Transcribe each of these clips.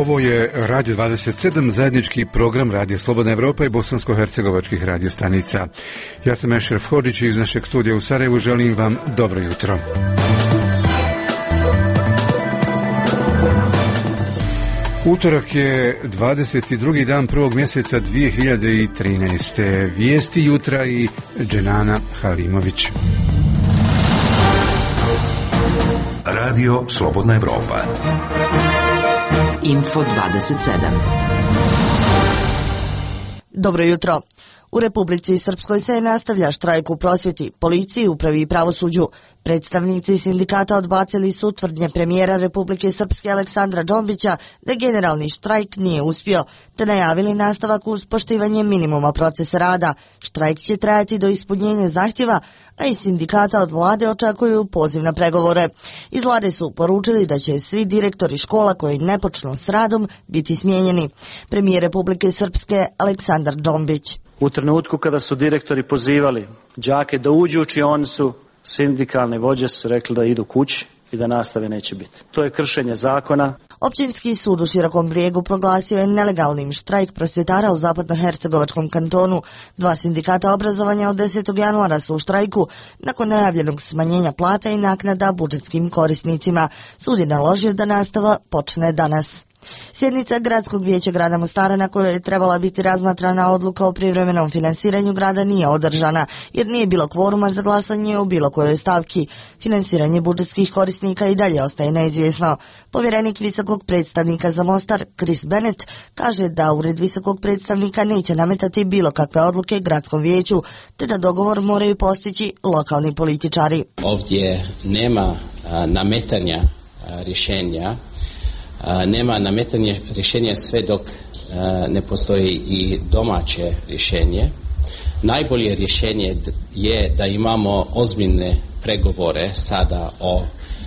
Ovo je Radio 27, zajednički program Radio Slobodna Evropa i bosansko-hercegovačkih radiostanica. Ja sam Ešref Hodžić i iz našeg studija u Sarajevu želim vam dobro jutro. Utorak je 22. dan prvog mjeseca 2013. Vijesti jutra i Dženana Halimović. Radio Slobodna Evropa. Info 27. Dobro jutro. U Republici Srpskoj se nastavlja štrajk u prosvjeti, policiji, upravi i pravosuđu. Predstavnici sindikata odbacili su tvrdnje premijera Republike Srpske Aleksandra Džombića da generalni štrajk nije uspio, te najavili nastavak uz poštivanje minimuma procesa rada. Štrajk će trajati do ispunjenja zahtjeva, a iz sindikata od vlade očekuju poziv na pregovore. Iz vlade su poručili da će svi direktori škola koji ne počnu s radom biti smijenjeni. Premijer Republike Srpske Aleksandar Džombić. U trenutku kada su direktori pozivali đake da uđu u učionicu, sindikalne vođe su rekli da idu kući i da nastave neće biti. To je kršenje zakona. Općinski sud u Širokom Brijegu proglasio je nelegalnim štrajk prosvjetara u zapadnohercegovačkom kantonu. Dva sindikata obrazovanja od 10. januara su u štrajku nakon najavljenog smanjenja plata i naknada budžetskim korisnicima. Sud je naložio da nastava počne danas. Sjednica Gradskog vijeća grada Mostara na kojoj je trebala biti razmatrana odluka o privremenom finansiranju grada nije održana, jer nije bilo kvoruma za glasanje o bilo kojoj stavki. Finansiranje budžetskih korisnika i dalje ostaje neizvjesno. Povjerenik visokog predstavnika za Mostar, Chris Bennett, kaže da ured visokog predstavnika neće nametati bilo kakve odluke gradskom vijeću, te da dogovor moraju postići lokalni političari. Ovdje nema nametanja rješenja. Nema nametanje rješenja sve dok ne postoji i domaće rješenje. Najbolje rješenje je da imamo ozbiljne pregovore sada o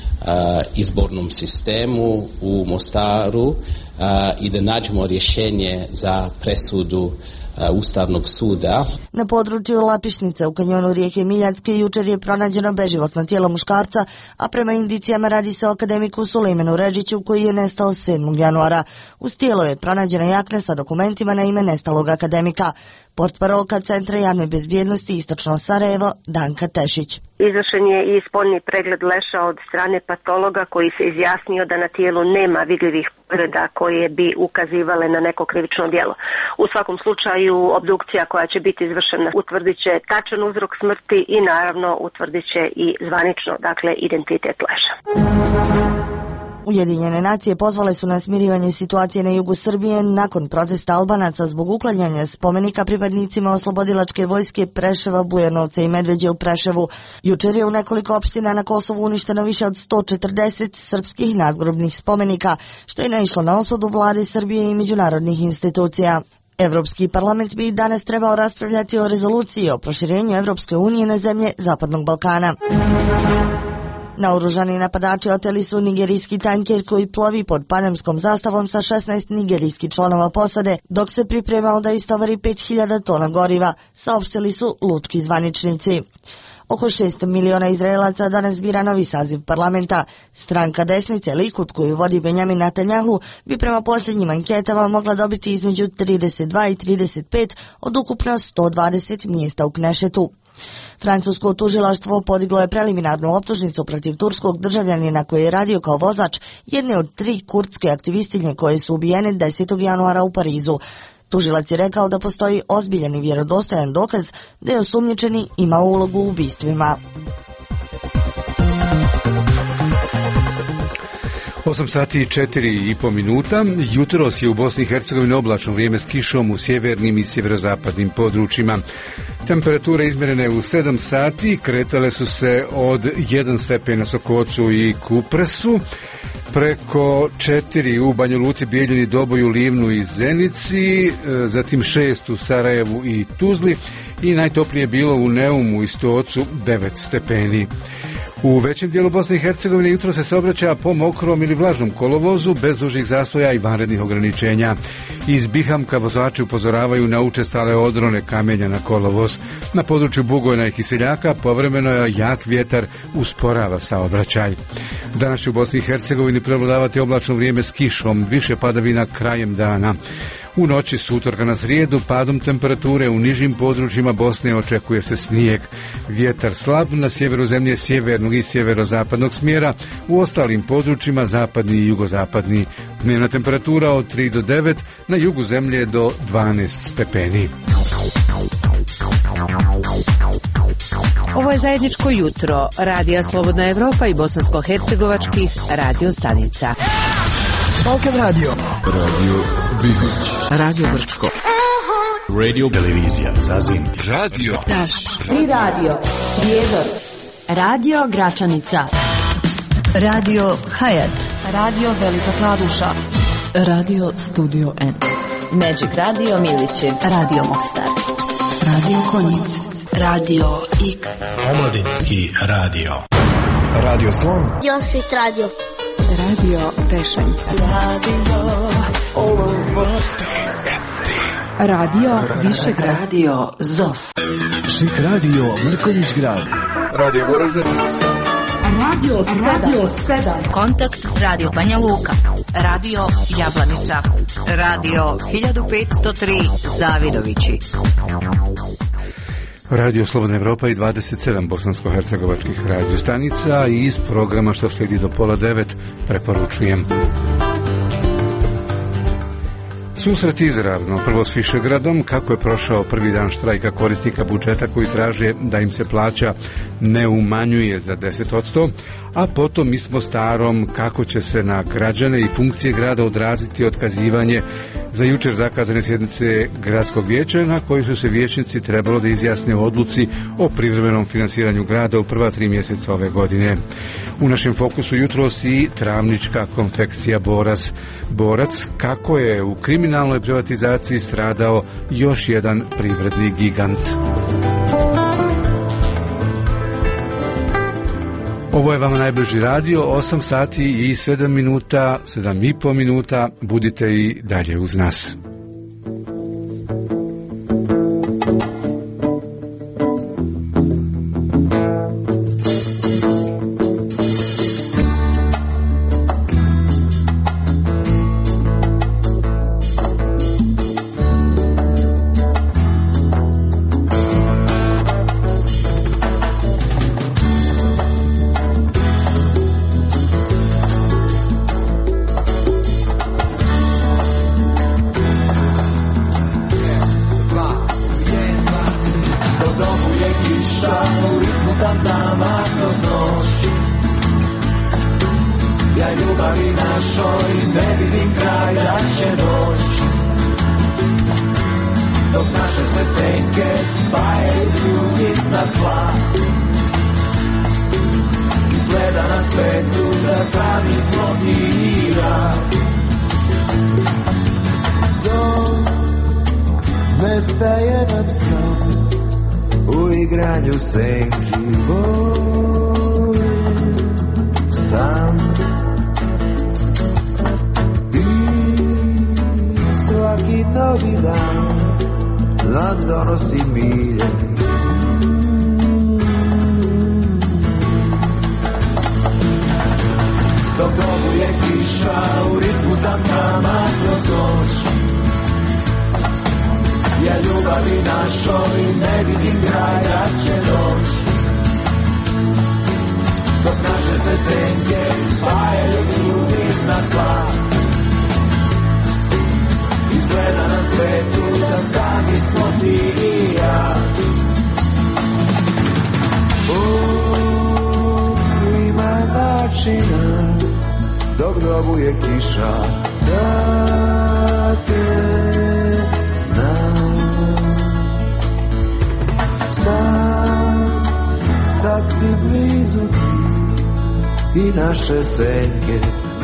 izbornom sistemu u Mostaru i da nađemo rješenje za presudu Ustavnog suda. Na području Lapišnice u kanjonu rijeke Miljacke jučer je pronađeno beživotno tijelo muškarca, a prema indicijama radi se o akademiku Sulejmanu Redžiću koji je nestao 7. januara. Uz tijelo je pronađena jakna sa dokumentima na ime nestalog akademika. Portparolka Centra javne bezbjednosti Istočno Sarajevo Danka Tešić. Izvršen je i spoljni pregled leša od strane patologa koji se izjasnio da na tijelu nema vidljivih povreda koje bi ukazivale na neko krivično djelo. U svakom slučaju obdukcija koja će biti izvršena utvrdit će tačan uzrok smrti i naravno utvrdit će i zvanično, dakle, identitet leša. Ujedinjene nacije pozvale su na smirivanje situacije na jugu Srbije nakon protesta Albanaca zbog uklanjanja spomenika pripadnicima oslobodilačke vojske Preševa, Bujanovca i Medveđe u Preševu. Jučer je u nekoliko opština na Kosovu uništeno više od 140 srpskih nadgrobnih spomenika, što je naišlo na osudu vlade Srbije i međunarodnih institucija. Evropski parlament bi danas trebao raspravljati o rezoluciji o proširenju Evropske unije na zemlje Zapadnog Balkana. Naoružani napadači oteli su nigerijski tanker koji plovi pod panamskom zastavom sa 16 nigerijskih članova posade, dok se pripremao da istovari 5000 tona goriva, saopštili su lučki zvaničnici. Oko 6 miliona Izraelaca danas bira novi saziv parlamenta. Stranka desnice Likud koju vodi Benjamin Netanjahu bi prema posljednjim anketama mogla dobiti između 32 i 35 od ukupno 120 mjesta u Knešetu. Francusko tužilaštvo podiglo je preliminarnu optužnicu protiv turskog državljanina koji je radio kao vozač jedne od 3 kurdske aktivistinje koje su ubijene 10. januara u Parizu. Tužilac je rekao da postoji ozbiljan i vjerodostojan dokaz da je osumnjičeni imao ulogu u ubistvima. 8 sati i 4,5 minuta. Jutros je u Bosni i Hercegovini oblačno vrijeme s kišom u sjevernim i sjeverozapadnim područjima. Temperature izmjerene u 7 sati kretale su se od 1 stepen na Sokocu i Kupresu, preko 4 u Banja Luci, Bijeljini, Doboju, Livnu i Zenici, zatim 6 u Sarajevu i Tuzli i najtoplije bilo u Neumu i Stocu 9 stepeni. U većem dijelu Bosne i Hercegovine jutro se saobraća po mokrom ili vlažnom kolovozu, bez dužnih zastoja i vanrednih ograničenja. Iz Bihamka vozači upozoravaju na učestale odrone kamenja na kolovoz. Na području Bugojna i Kiseljaka povremeno je jak vjetar usporava saobraćaj. Danas će u Bosni i Hercegovini prevladavati oblačno vrijeme s kišom, više padavina krajem dana. U noći s utorka na srijedu padom temperature u nižim područjima Bosne očekuje se snijeg. Vjetar slab na sjeveru zemlje sjevernog i sjeverozapadnog smjera, u ostalim područjima zapadni i jugozapadni. Dnevna temperatura od 3 do 9, na jugu zemlje do 12 stepeni. Ovo je zajedničko jutro Radija Slobodna Evropa i bosansko-hercegovačkih radio stanica. Balkan Radio, Radio Bihać, Radio Brčko, Radio Televizija Zazin, Radio Taš, Free Radio, Prijedor, Radio Gračanica, Radio Hayat, Radio Velika Kladuša, Radio Studio N, Magic Radio Milići, Radio Mostar, Radio Konjic, Radio X, Omladinski radio, Radio Slon, Josit Radio, Radio Pešanica, Radio Višegrad, Radio ZOS, Šik Radio Mrkonjić Grad, Radio Goražde, Radio 7, Kontakt Radio Banja Luka, Radio Jablanica, Radio 1503 Zavidovići, Radio Slobodna Evropa i 27 bosansko-hercegovačkih radiostanica i iz programa što slijedi do 8:30 preporučujem. Susret izravno, prvo s Višegradom, kako je prošao prvi dan štrajka korisnika budžeta koji traže da im se plaća ne umanjuje za 10%, a potom mi smo starom kako će se na građane i funkcije grada odraziti otkazivanje za jučer zakazane sjednice gradskog vijeća na kojoj su se vijećnici trebalo da izjasne o odluci o privremenom finansiranju grada u prva 3 mjeseca ove godine. U našem fokusu jutros i travnička konfekcija Borac, kako je u kriminalnoj privatizaciji stradao još jedan privredni gigant. Ovo je vama najbliži radio, 8 sati i 7 minuta, 7,5 minuta, budite i dalje uz nas. Naše senke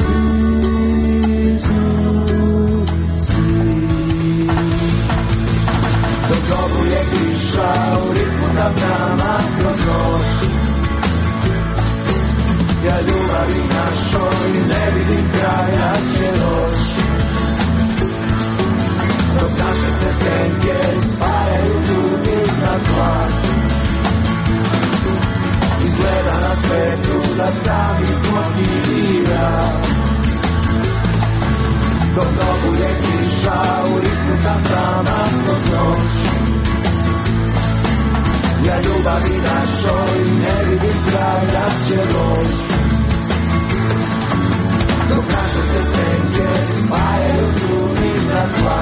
blizu svi. Dok dobuje kiša u ritmu da nama kroz noć, Ja ljubavi našoj ne vidim kraja, će doći. Dok naše se senke spajaju tu iznad tla. Izgleda na svetu da sami smo ti i ja. Dok dobuje kiša u ritmu tantana kroz noć. Ja ljubavi našoj ne vidim kraja, će doći. Dok naše se senke spajaju tu iznad tla.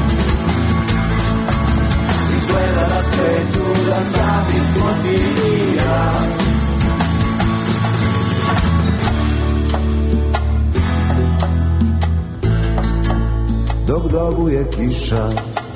Izgleda na svetu da sami smo ti i ja. Dok dobuje kiša.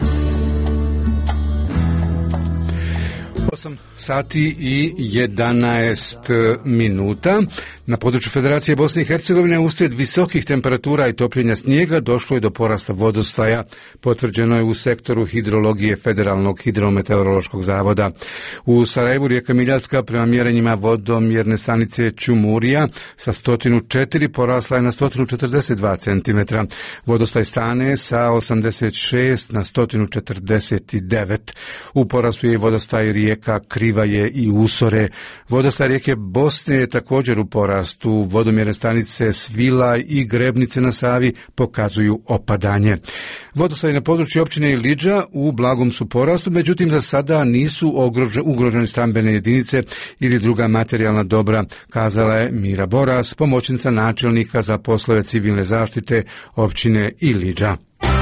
8 sati i 11 minuta. Na području Federacije Bosne i Hercegovine uslijed visokih temperatura i topljenja snijega došlo je do porasta vodostaja, potvrđeno je u sektoru hidrologije Federalnog hidrometeorološkog zavoda. U Sarajevu rijeka Miljacka prema mjerenjima vodomjerne stanice Čumurija sa 104 porasla je na 142 cm. Vodostaj Stane sa 86 na 149. U porastu je vodostaj rijeka Krivaje i Usore. Vodostaj rijeke Bosne je također u porastu. Vodomjerne stanice Svila i Grebnice na Savi pokazuju opadanje. Vodostaj na području općine Ilidža u blagom su porastu, međutim za sada nisu ugrožene stambene jedinice ili druga materijalna dobra, kazala je Mira Boras, pomoćnica načelnika za poslove civilne zaštite općine Ilidža.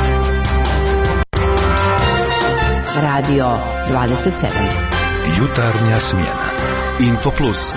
Radio 27. Jutarnja smjena. Info Plus.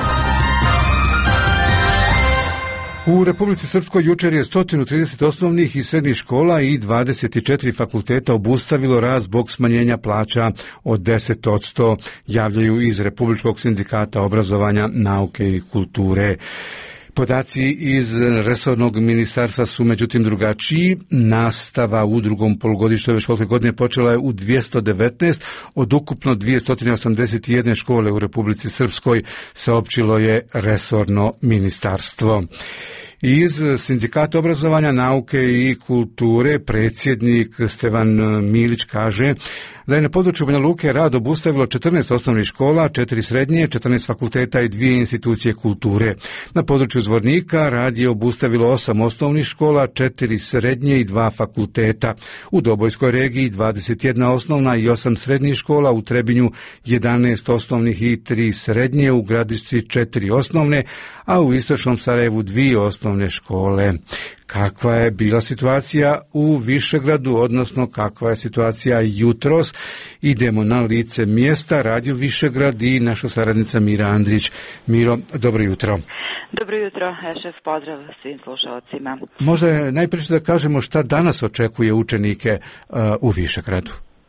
U Republici Srpskoj jučer je 130 osnovnih i srednjih škola i 24 fakulteta obustavilo rad zbog smanjenja plaća od 10%, javljaju iz Republičkog sindikata obrazovanja, nauke i kulture. Podaci iz resornog ministarstva su međutim drugačiji. Nastava u drugom polugodištu ove školske godine počela je u 219 od ukupno 281 škole u Republici Srpskoj, saopćilo je resorno ministarstvo. Iz Sindikata obrazovanja, nauke i kulture predsjednik Stevan Milić kaže da je na području Banja Luke rad obustavilo 14 osnovnih škola, 4 srednje, 14 fakulteta i 2 institucije kulture. Na području Zvornika rad je obustavilo 8 osnovnih škola, 4 srednje i 2 fakulteta. U Dobojskoj regiji 21 osnovna i 8 srednjih škola, u Trebinju 11 osnovnih i 3 srednje, u Gradišci 4 osnovne, a u Istočnom Sarajevu 2 osnovne škole. Kakva je bila situacija u Višegradu, odnosno kakva je situacija jutros? Idemo na lice mjesta, Radio Višegrad i naša saradnica Mira Andrić. Miro, dobro jutro. Dobro jutro, šef, pozdrav svim slušalcima. Možda je najprije da kažemo šta danas očekuje učenike u Višegradu.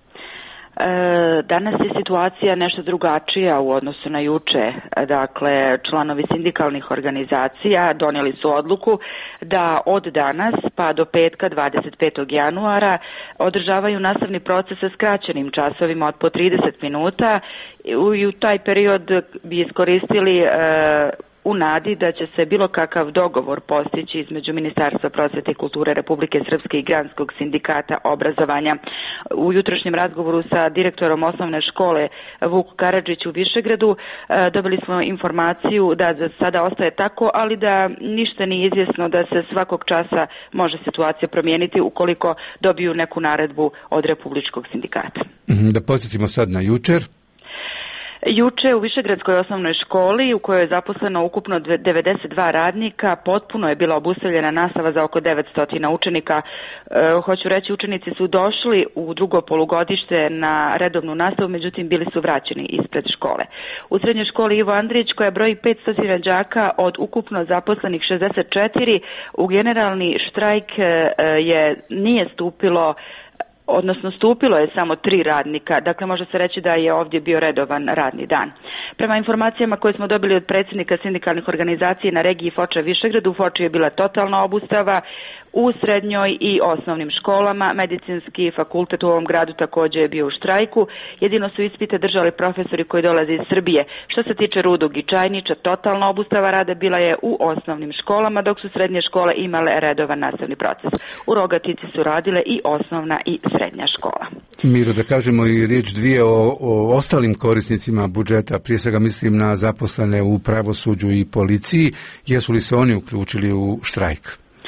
Danas je situacija nešto drugačija u odnosu na juče. Dakle, članovi sindikalnih organizacija donijeli su odluku da od danas pa do petka 25. januara održavaju nastavni proces sa skraćenim časovima od po 30 minuta i u taj period bi iskoristili u nadi da će se bilo kakav dogovor postići između Ministarstva prosvete i kulture Republike Srpske i Granskog sindikata obrazovanja. U jutrošnjem razgovoru sa direktorom osnovne škole Vuk Karadžić u Višegradu dobili smo informaciju da za sada ostaje tako, ali da ništa nije izvjesno, da se svakog časa može situacija promijeniti ukoliko dobiju neku naredbu od Republičkog sindikata. Da podsjetimo sad na jučer. Juče u Višegradskoj osnovnoj školi u kojoj je zaposleno ukupno 92 radnika potpuno je bila obustavljena nastava za oko 900 učenika. Hoću reći, učenici su došli u drugo polugodište na redovnu nastavu, međutim bili su vraćeni ispred škole. U srednjoj školi Ivo Andrić, koja broji 500 đaka od ukupno zaposlenih 64, u generalni štrajk nije stupilo, odnosno stupilo je samo 3 radnika, dakle može se reći da je ovdje bio redovan radni dan. Prema informacijama koje smo dobili od predsjednika sindikalnih organizacija na regiji Foča Višegradu, u Foči je bila totalna obustava. u srednjoj i osnovnim školama. Medicinski fakultet u ovom gradu također je bio u štrajku. Jedino su ispite držali profesori koji dolaze iz Srbije. Što se tiče Rudog i Čajnića, totalna obustava rada bila je u osnovnim školama, dok su srednje škole imale redovan nastavni proces. U Rogatici su radile i osnovna i srednja škola. Miro, da kažemo i riječ dvije o ostalim korisnicima budžeta, prije svega mislim na zaposlene u pravosuđu i policiji. Jesu li se oni uključili u štrajk?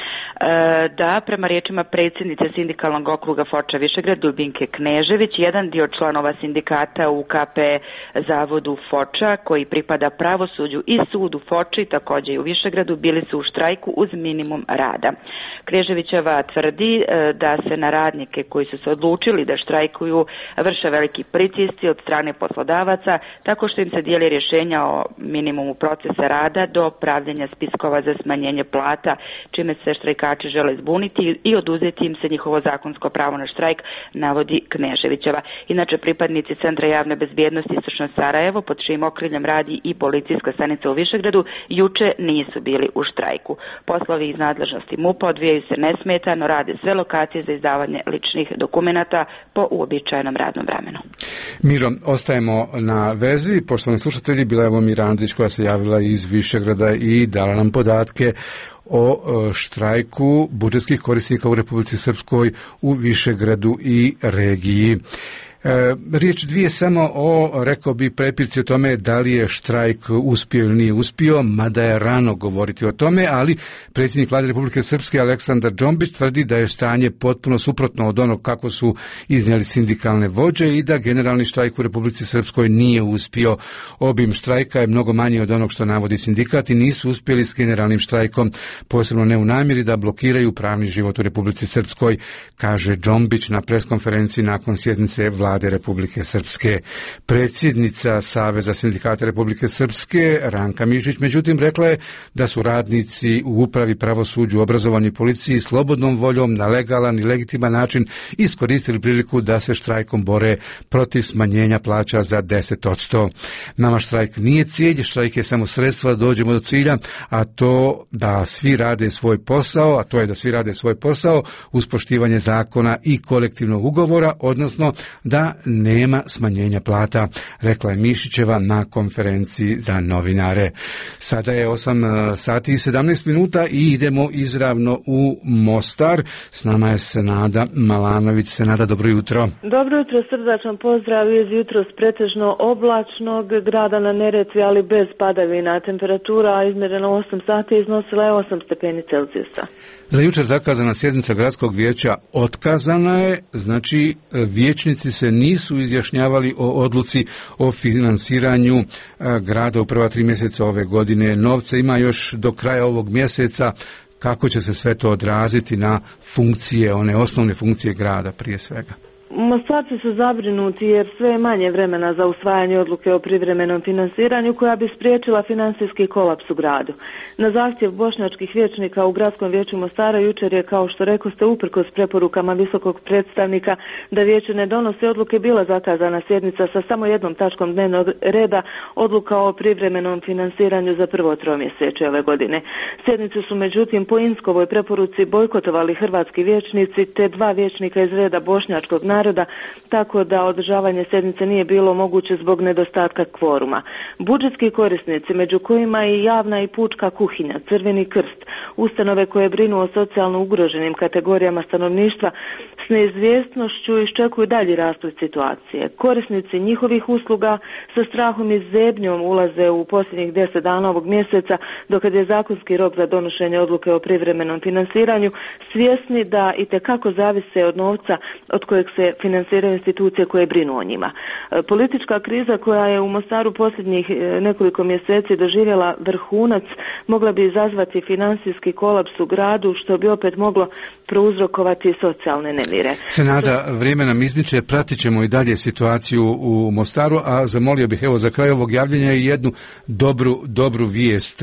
Da, prema riječima predsjednice sindikalnog okruga Foča Višegrad Dubinke Knežević, jedan dio članova sindikata u KP zavodu Foča koji pripada pravosuđu i sudu Foči, također i u Višegradu, bili su u štrajku uz minimum rada. Kneževićeva tvrdi da se na radnike koji su se odlučili da štrajkuju vrše veliki pritisci od strane poslodavaca, tako što im se dijeli rješenja o minimumu procesa rada do pravljenja spiskova za smanjenje plata, čime se štrajkači žele zbuniti i oduzeti im se njihovo zakonsko pravo na štrajk, navodi Kneževićeva. Inače, pripadnici Centra javne bezbjednosti Istočno Sarajevo, pod čijim okriljem radi i policijska stanica u Višegradu, juče nisu bili u štrajku. Poslovi iz nadležnosti MUP-a odvijaju se nesmetano, rade sve lokacije za izdavanje ličnih dokumenata po uobičajenom radnom vremenu. Miro, ostajemo na vezi. Poštovani slušatelji, bila je Mira Andrić koja se javila iz Višegrada i dala nam podatke o štrajku budžetskih korisnika u Republici Srpskoj u Višegradu i regiji. Riječ dvije samo o, rekao bi, prepirci o tome da li je štrajk uspio ili nije uspio, mada je rano govoriti o tome, ali predsjednik Vlade Republike Srpske Aleksandar Džombić tvrdi da je stanje potpuno suprotno od onog kako su iznijeli sindikalne vođe i da generalni štrajk u Republici Srpskoj nije uspio. Obim štrajka je mnogo manji od onog što navodi sindikat i nisu uspjeli s generalnim štrajkom, posebno ne u namjeri da blokiraju pravni život u Republici Srpskoj, kaže Džombić na preskonferenciji nakon sjednice Vlade Republike Srpske. Predsjednica Saveza sindikata Republike Srpske Ranka Mišić međutim rekla je da su radnici u upravi, pravosuđu, obrazovanju i policiji slobodnom voljom na legalan i legitiman način iskoristili priliku da se štrajkom bore protiv smanjenja plaća za 10%. Nama štrajk nije cilj, štrajk je samo sredstvo da dođemo do cilja, a to da svi rade svoj posao, a to je da svi rade svoj posao uz poštivanje zakona i kolektivnog ugovora, odnosno da nema smanjenja plata, rekla je Mišićeva na konferenciji za novinare. Sada je 8 sati i 17 minuta i idemo izravno u Mostar. S nama je Senada Malanović. Senada, dobro jutro. Dobro jutro, srdačan pozdrav iz jutros pretežno oblačnog grada na Neretvi, ali bez padavina. Temperatura izmjerena 8 sati iznosila je 8 stepeni Celzijusa. Za jučer zakazana sjednica gradskog vijeća otkazana je, znači vijećnici se nisu izjašnjavali o odluci o finansiranju grada u prva 3 mjeseca ove godine. Novca ima još do kraja ovog mjeseca. Kako će se sve to odraziti na funkcije, one osnovne funkcije grada prije svega? Mostarci su zabrinuti jer sve je manje vremena za usvajanje odluke o privremenom finansiranju koja bi spriječila financijski kolaps u gradu. Na zahtjev bošnjačkih vijećnika u Gradskom vijeću Mostara jučer je, kao što rekoste, uprkos preporukama visokog predstavnika da vijeće ne donosi odluke, bila zakazana sjednica sa samo jednom tačkom dnevnog reda, odluka o privremenom finansiranju za prvo tromjesečje ove godine. Sjednicu su međutim po Inskovoj preporuci bojkotovali hrvatski vijećnici te 2 vijećnika iz reda bošnjačkog naroda, tako da održavanje sjednice nije bilo moguće zbog nedostatka kvoruma. Budžetski korisnici, među kojima i javna i pučka kuhinja, Crveni krst, ustanove koje brinu o socijalno ugroženim kategorijama stanovništva, s neizvjesnošću iščekuju dalji rasplet situacije. Korisnici njihovih usluga sa strahom i zebnjom ulaze u posljednjih 10 dana ovog mjeseca, dokad je zakonski rok za donošenje odluke o privremenom finansiranju, svjesni da itekako zavise od novca od kojeg se finansiraju institucije koje brinu o njima. Politička kriza koja je u Mostaru posljednjih nekoliko mjeseci doživjela vrhunac mogla bi izazvati financijski kolaps u gradu, što bi opet moglo prouzrokovati socijalne nemire. Senada, vrijeme nam izmiče, pratit ćemo i dalje situaciju u Mostaru, a zamolio bih evo za kraj ovog javljanja i jednu dobru vijest.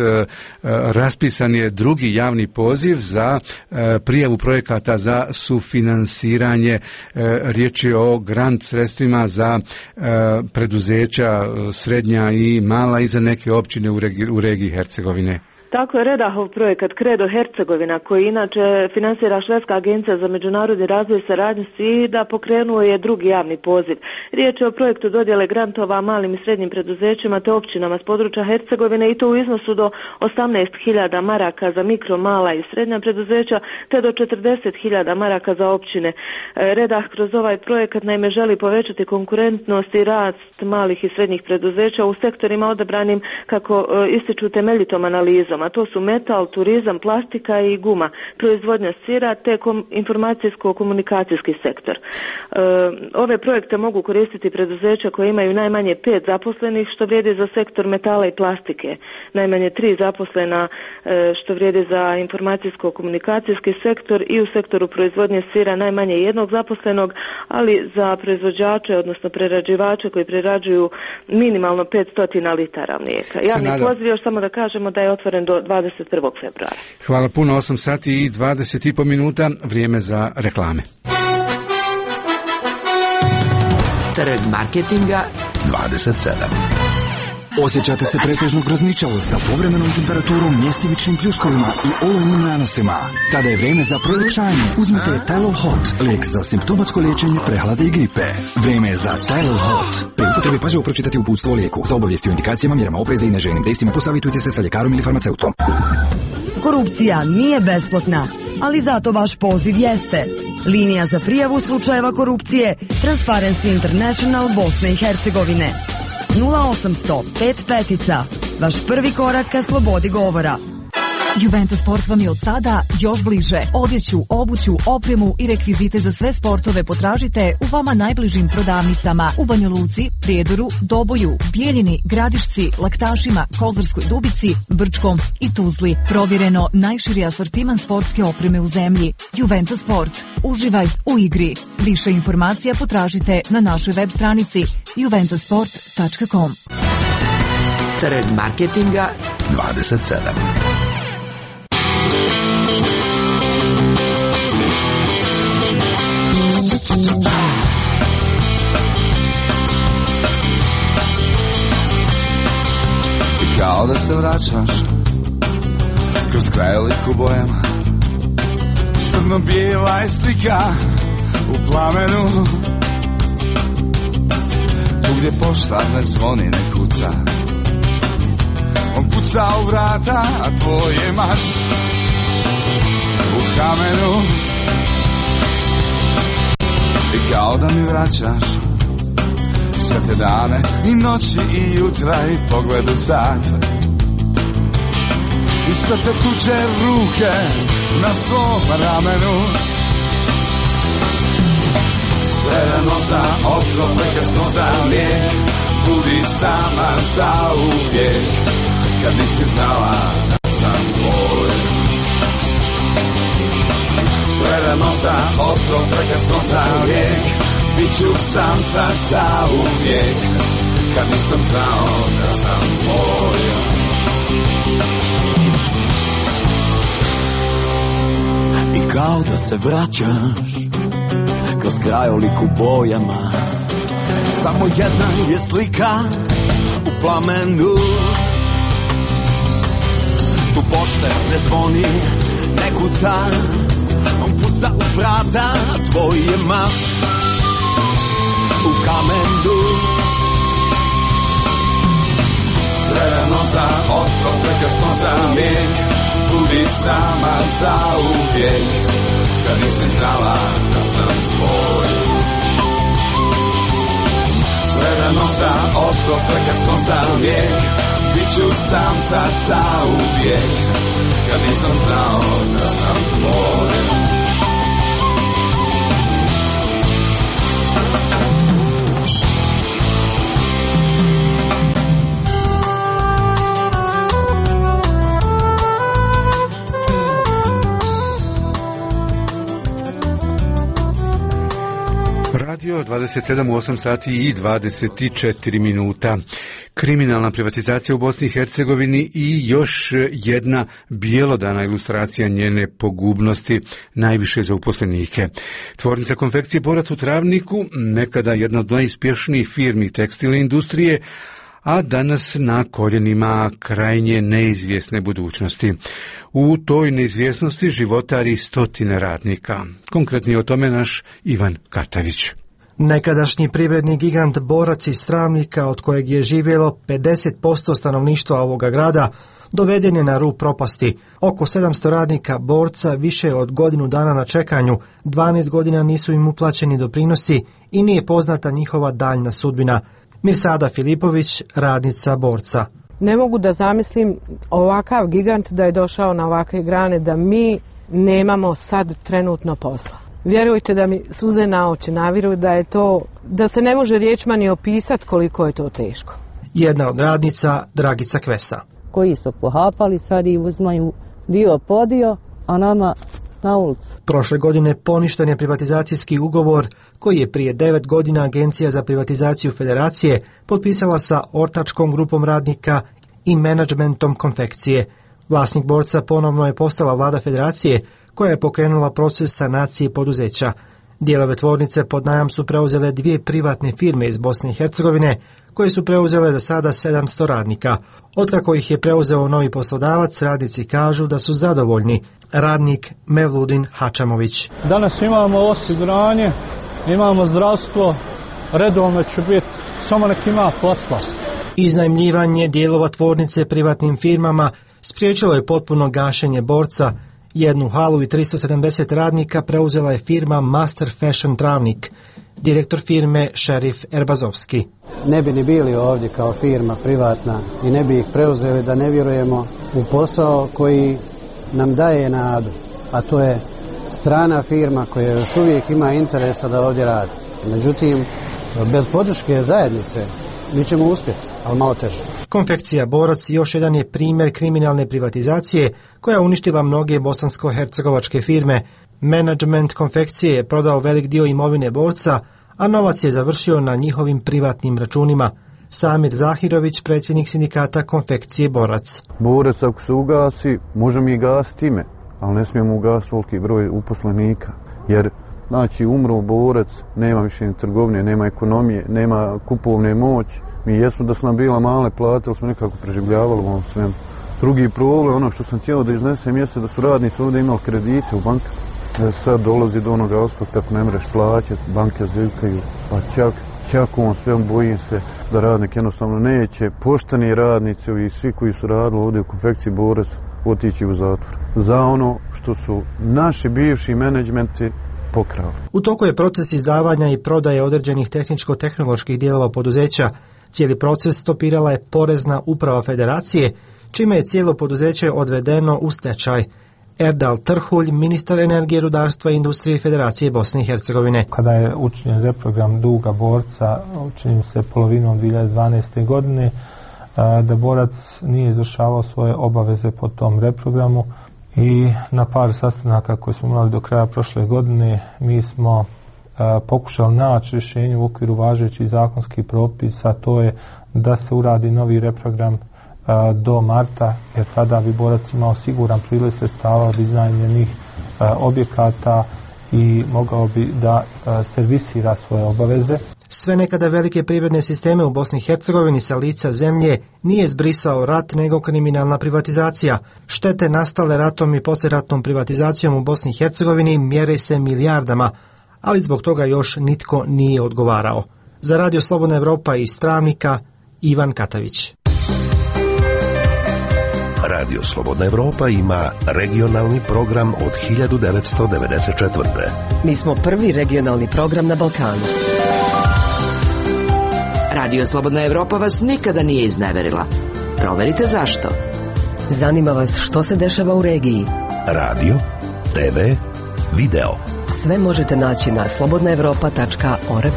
Raspisan je drugi javni poziv za prijavu projekata za sufinansiranje. Riječ je o grant sredstvima za preduzeća srednja i mala i za neke općine u regiji Hercegovine. Tako je Redahov projekat Kredo Hercegovina, koji inače finansira Švedska agencija za međunarodni razvoj i saradnju SIDA, pokrenuo je drugi javni poziv. Riječ je o projektu dodjele grantova malim i srednjim preduzećima te općinama s područja Hercegovine i to u iznosu do 18.000 maraka za mikro, mala i srednja preduzeća te do 40.000 maraka za općine. Redah kroz ovaj projekat naime želi povećati konkurentnost i rast malih i srednjih preduzeća u sektorima odabranim kako ističu temeljitom analizom, a to su metal, turizam, plastika i guma, proizvodnja sira te informacijsko-komunikacijski sektor. Ove projekte mogu koristiti preduzeća koje imaju najmanje 5 zaposlenih, što vrijedi za sektor metala i plastike, najmanje 3 zaposlena, što vrijedi za informacijsko-komunikacijski sektor, i u sektoru proizvodnje sira najmanje 1 zaposlenog, ali za proizvođače, odnosno prerađivače koji prerađuju minimalno 500 litara mlijeka. Javni poziv, još samo da kažemo da je otvoren do 21. februara. Hvala puno, 8 sati i 20,5 minuta, vrijeme za reklame. Trg marketinga 27. Osjećate se pretežno grozničavo sa povremenom temperaturom, mjestivičnim pljuskovima i olujnim nanosima? Tada je vrijeme za proljepšanje. Uzmite Tylol Hot, lijek za simptomatsko liječenje prehlade i gripe. Vrijeme je za Tylol Hot. Pri upotrebi pažljivo pročitati uputstvo o lijeku. Za obavijesti o indikacijama, mjerama opreza i neželjenim dejstvima posavitujte se sa ljekarom ili farmaceutom. Korupcija nije besplatna, ali zato vaš poziv jeste. Linija za prijavu slučajeva korupcije Transparency International Bosne i Hercegovine. 0800 55, vaš prvi korak ka slobodi govora. Juventus Sport vam je od sada još bliže. Odjeću, obuću, opremu i rekvizite za sve sportove potražite u vama najbližim prodavnicama u Banja Luci, Prijedoru, Doboju, Bijeljini, Gradišci, Laktašima, Kozarskoj Dubici, Brčkom i Tuzli. Provjereno najširi asortiman sportske opreme u zemlji. Juventus Sport. Uživaj u igri. Više informacija potražite na našoj web stranici juventusport.com. Trg marketinga 27. Kao da se vraćaš kroz krajolik u bojama, crno-bijela je slika u plamenu, tu gdje poštar ne zvoni, ne kuca, on puca u vrata, a tvoj je mač u kamenu. I kao da mi vraćaš sve te dane i noći i jutra i pogled u sat i sve te tuđe ruke na svom ramenu. Gledano za okno, prekasno za lijek, budi sama za uvijek, kad nisi znala da sam tvoj. Gledano za okno, prekasno za lijek, bit ću sam sad za uvijek, kad nisam znao da sam tvoj. I kao da se vraćaš kroz krajolik u bojama, samo jedna je slika u plamenu, tu poštar ne zvoni, ne kuca, on puca u vrata, tvoj je mač u kamenu. Gledano za okno, prekasno za lijek, budi sama za uvijek, kad nisi znala da sam tvoj. Gledano za okno, prekasno za lijek, bit ću sam sad za uvijek, kad nisam znao da sam tvoj. Radio 27 u 8 sati i 24 minuta. Kriminalna privatizacija u Bosni i Hercegovini i još jedna bjelodana ilustracija njene pogubnosti, najviše za uposlenike. Tvornica konfekcije Borac u Travniku, nekada jedna od najuspješnijih firmi tekstilne industrije, a danas na koljenima krajnje neizvjesne budućnosti. U toj neizvjesnosti životari stotine radnika. Konkretnije o tome naš Ivan Katavić. Nekadašnji privredni gigant Borac iz Travnika, od kojeg je živjelo 50% stanovništva ovoga grada, doveden je na rub propasti. Oko 700 radnika Borca više od godinu dana na čekanju, 12 godina nisu im uplaćeni doprinosi i nije poznata njihova daljna sudbina. Mirsada Filipović, radnica Borca. Ne mogu da zamislim ovakav gigant da je došao na ovakve grane, da mi nemamo sad trenutno posla. Vjerujte da mi suze na oči naviru da je to, da se ne može riječima ni opisati koliko je to teško. Jedna od radnica, Dragica Kvesa. Koji su pohapali, sad i uzmaju dio po dio, a nama na ulicu. Prošle godine poništen je privatizacijski ugovor koji je prije 9 godina Agencija za privatizaciju Federacije potpisala sa ortačkom grupom radnika i menadžmentom konfekcije. Vlasnik Borca ponovno je postala vlada Federacije koja je pokrenula proces sanacije poduzeća. Dijelove tvornice pod najam su preuzele 2 privatne firme iz Bosne i Hercegovine koje su preuzele za sada 700 radnika. Otkako ih je preuzeo novi poslodavac, radnici kažu da su zadovoljni. Radnik Mevludin Hačamović. Danas imamo osiguranje, imamo zdravstvo, redovno će biti, samo nek ima posla. Iznajmljivanje dijelova tvornice privatnim firmama spriječilo je potpuno gašenje Borca. Jednu halu i 370 radnika preuzela je firma Master Fashion Travnik. Direktor firme Šerif Erbazovski. Ne bi ni bili ovdje kao firma privatna i ne bi ih preuzeli da ne vjerujemo u posao koji nam daje nadu, a to je strana firma koja još uvijek ima interesa da ovdje radi. Međutim, bez podrške zajednice mi ćemo uspjeti, ali malo teže. Konfekcija Borac još jedan je primjer kriminalne privatizacije koja uništila mnoge bosansko-hercegovačke firme. Menadžment konfekcije je prodao velik dio imovine Borca, a novac je završio na njihovim privatnim računima. Samir Zahirović, predsjednik sindikata konfekcije Borac. Borac ako se ugasi, možemo i gasiti ime, ali ne smijemo ugasiti veliki broj uposlenika, jer znači umro Borac, nema više ni trgovine, nema ekonomije, nema kupovne moći. Mi jesmo da su nam bila male plate, ali smo nekako preživljavali u ovom svemu. Drugi problem, ono što sam htio da iznesem, jeste da su radnici ovdje imali kredite u bankama. Sad dolazi do onoga aspekta, ako ne mreš plaćati, banke zivkaju, pa čak u ovom svemu bojim se da radnik jednostavno neće. Pošteni radnici i svi koji su radili ovdje u konfekciji Borac otići u zatvor. Za ono što su naši bivši menadžmenti pokrali. U toku je proces izdavanja i prodaje određenih tehničko-tehnoloških dijelova poduzeća. Cijeli proces stopirala je Porezna uprava Federacije, čime je cijelo poduzeće odvedeno u stečaj. Erdal Trhulj, ministar energije, rudarstva i industrije Federacije Bosne i Hercegovine. Kada je učinjen reprogram duga Borca, učinjen se polovinom 2012. godine, da Borac nije izvršavao svoje obaveze po tom reprogramu i na par sastanaka koje smo imali do kraja prošle godine mi smo pokušali naći rješenje u okviru važećih zakonskih propisa, to je da se uradi novi reprogram do marta, jer tada bi Borac imao siguran priliv sredstava od iznajmljenih objekata i mogao bi da servisira svoje obaveze. Sve nekada velike privredne sisteme u Bosni i Hercegovini sa lica zemlje nije zbrisao rat nego kriminalna privatizacija. Štete nastale ratom i poslijeratnom privatizacijom u Bosni i Hercegovini mjere se milijardama, ali zbog toga još nitko nije odgovarao. Za Radio Slobodna Evropa iz Travnika, Ivan Katavić. Radio Slobodna Evropa ima regionalni program od 1994. Mi smo prvi regionalni program na Balkanu. Radio Slobodna Evropa vas nikada nije izneverila. Proverite zašto. Zanima vas što se dešava u regiji. Radio, TV, video. Sve možete naći na slobodnaevropa.org.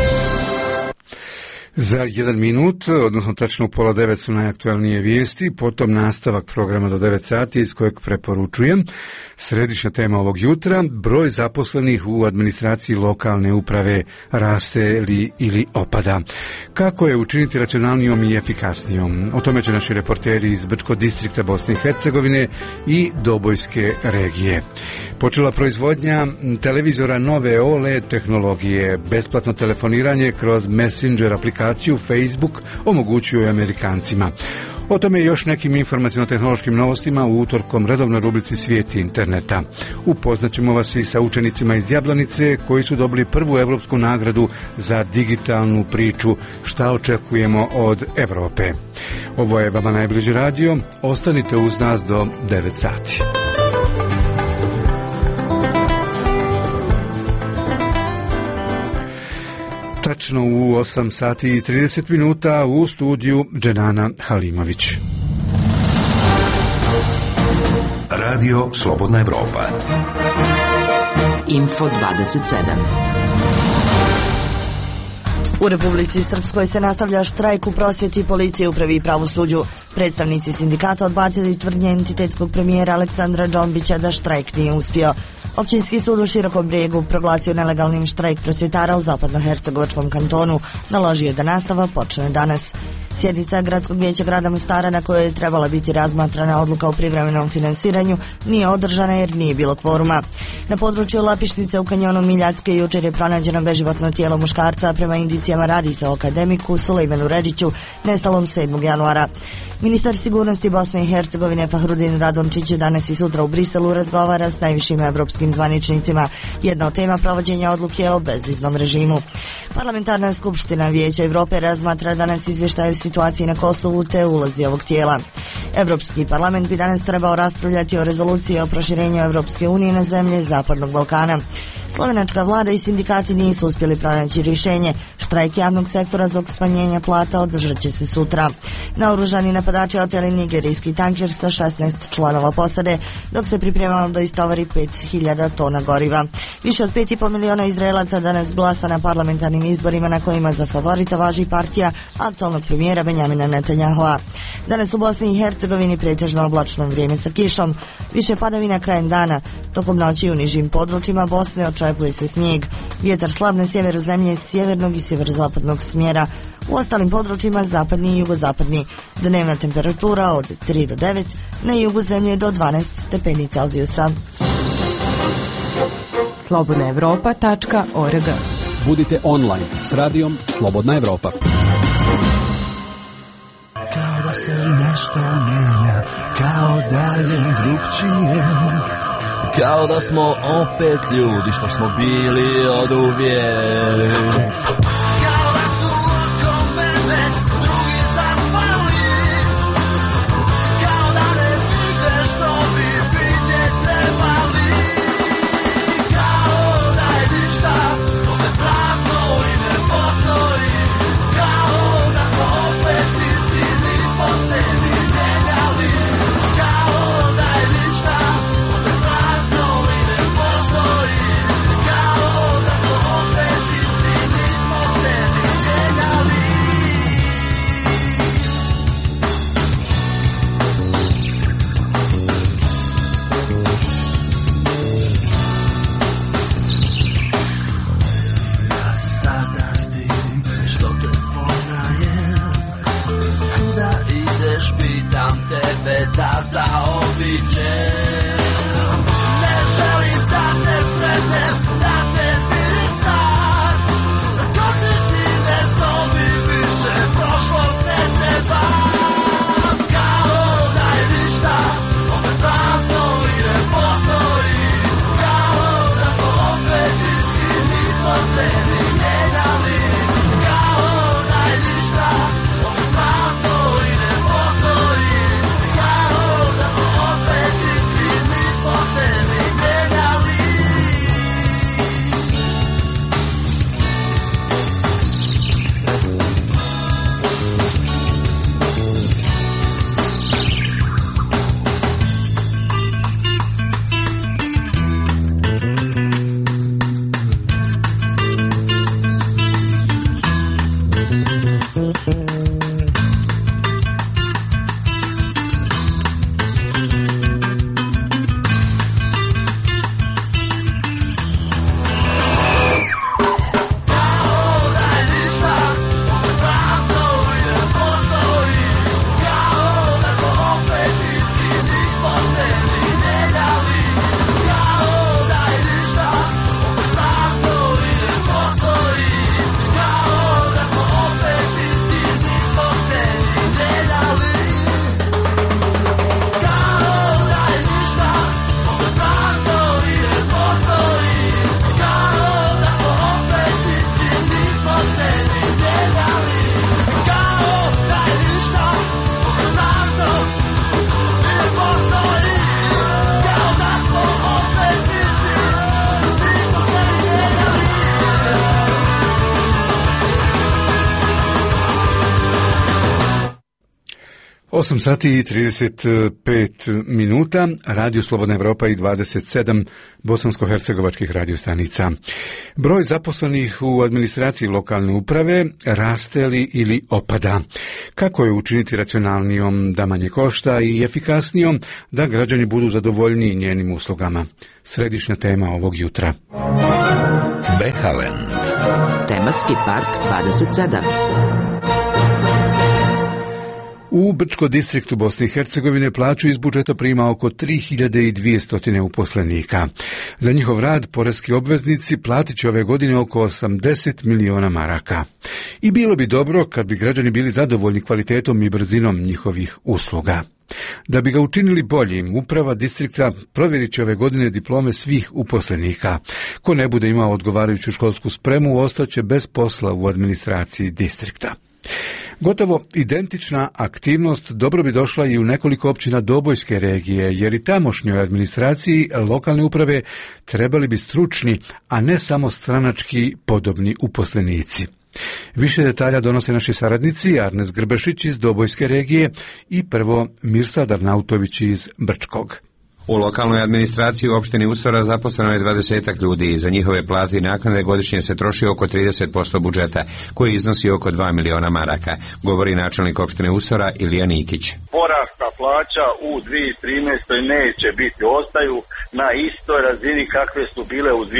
Za 1 minut, odnosno tačno u 8:30 su najaktualnije vijesti, potom nastavak programa do 9 sati iz kojeg preporučujem. Središnja tema ovog jutra, broj zaposlenih u administraciji lokalne uprave raste li ili opada. Kako je učiniti racionalnijom i efikasnijom? O tome će naši reporteri iz Brčkog distrikta Bosne i Hercegovine i Dobojske regije. Počela proizvodnja televizora nove OLED tehnologije, besplatno telefoniranje kroz Messenger aplikaciju aplikaciju Facebook omogućio je Amerikancima. O tome i još nekim informaciono-tehnološkim novostima u utorkom redovnoj rubrici Svijet interneta. Upoznaćemo vas i sa učenicima iz Jablanice koji su dobili prvu evropsku nagradu za digitalnu priču. Šta očekujemo od Evrope? Ovo je vama najbliži radio. Ostanite uz nas do 9 sati. Tačno u 8 sati i 30 minuta u studiju Dženana Halimović. Radio Slobodna Evropa. Info 27. U Republici Srpskoj se nastavlja štrajk u prosvjeti, policije, upravi i pravosuđu. Predstavnici sindikata odbacili tvrdnje entitetskog premijera Aleksandra Džombića da štrajk nije uspio. Općinski sud u Širokom Brijegu proglasio nelegalnim štrajk prosvjetara u zapadnohercegovačkom kantonu. Naložio je da nastava počne danas. Sjednica Gradskog vijeća grada Mostara, na kojoj je trebala biti razmatrana odluka o privremenom finansiranju, nije održana jer nije bilo kvoruma. Na području Lapišnice u kanjonu Miljacke jučer je pronađeno beživotno tijelo muškarca, a prema indicijama radi se o akademiku Sulejmanu Redžiću, nestalom 7. januara. Ministar sigurnosti Bosne i Hercegovine Fahrudin Radončić danas i sutra u Briselu razgovara s najvišim evropskim zvaničnicima. Jedna od tema provođenja odluke je o bezviznom režimu. Parlamentarna skupština Vijeća Evrope razmatra danas izvještaj o situaciji na Kosovu te ulozi ovog tijela. Evropski parlament bi danas trebao raspravljati o rezoluciji o proširenju Evropske unije na zemlje Zapadnog Balkana. Slovenačka vlada i sindikati nisu uspjeli pronaći rješenje. Štrajk javnog sektora zbog smanjenja plata održat će se sutra. Naoružani napadači oteli nigerijski tanker sa 16 članova posade, dok se pripremalo da istovari 5000 tona goriva. Više od 5,5 miliona Izraelaca danas glasa na parlamentarnim izborima na kojima za favorita važi partija aktualnog premijera Benjamina Netanjahua. Danas u Bosni i Hercegovini pretežno oblačno vrijeme sa kišom. Više padavina krajem dana. Tokom noći u nižim područjima Bosne očekuje se snijeg. Vjetar slab na sjeveru zemlje sjevernog i sjeverozapadnog smjera. U ostalim područjima zapadni i jugozapadni. Dnevna temperatura od 3 do 9, na jugu zemlje do 12 stepeni Celzijusa. slobodnaevropa.org. Budite online s radijom Slobodna Evropa. Kao da se nešto mijenja, kao da je drugčije, kao da smo opet ljudi što smo bili oduvijek. Kao da su oko mene drugi zaspali, kao da ne vide što bi vidjet trebali, kao da je ništa opet prazno i ne postoji, kao da smo opet isti, nismo se ni mijenjali, kao da je ništa opet prazno i ne postoji, kao da smo opet isti, nismo se ni mijenjali. Ja se sada stidim što te poznajem, kuda ideš pitam tebe da zaobiđem. Ne želim da te sretnem, da te vidim sad, ko si ti ne zovi više, prošlost ne treba. Kao da je ništa opet prazno i ne postoji, kao da smo opet isti, nismo se ni mijenjali, kao da je ništa opet prazno i ne postoji, kao da smo opet isti, nismo se ni mijenjali. Kao da je ništa opet prazno i ne 8 sati i 35 minuta, Radio Slobodna Evropa i 27 bosansko-hercegovačkih radiostanica. Broj zaposlenih u administraciji lokalne uprave raste li ili opada? Kako je učiniti racionalnijom da manje košta i efikasnijom da građani budu zadovoljniji njenim uslugama? Središnja tema ovog jutra. Behalend. Tematski park 27. U Brčko distriktu Bosne i Hercegovine plaću iz budžeta prima oko 3200 uposlenika. Za njihov rad poreski obveznici platit će ove godine oko 80 miliona maraka. I bilo bi dobro kad bi građani bili zadovoljni kvalitetom i brzinom njihovih usluga. Da bi ga učinili boljim, uprava distrikta provjerit će ove godine diplome svih uposlenika. Ko ne bude imao odgovarajuću školsku spremu, ostaće bez posla u administraciji distrikta. Gotovo identična aktivnost dobro bi došla i u nekoliko općina Dobojske regije, jer i tamošnjoj administraciji lokalne uprave trebali bi stručni, a ne samo stranački podobni uposlenici. Više detalja donose naši saradnici Arnes Grbešić iz Dobojske regije i prvo Mirsad Arnautović iz Brčkog. U lokalnoj administraciji u opštini Usora zaposleno je 20 ljudi i za njihove plate i naknade godišnje se troši oko 30% budžeta, koji iznosi oko 2 miliona maraka, govori načelnik opštine Usora Ilija Nikić. Porasta plaća u 2013. neće biti, ostaju na istoj razini kakve su bile u 2012.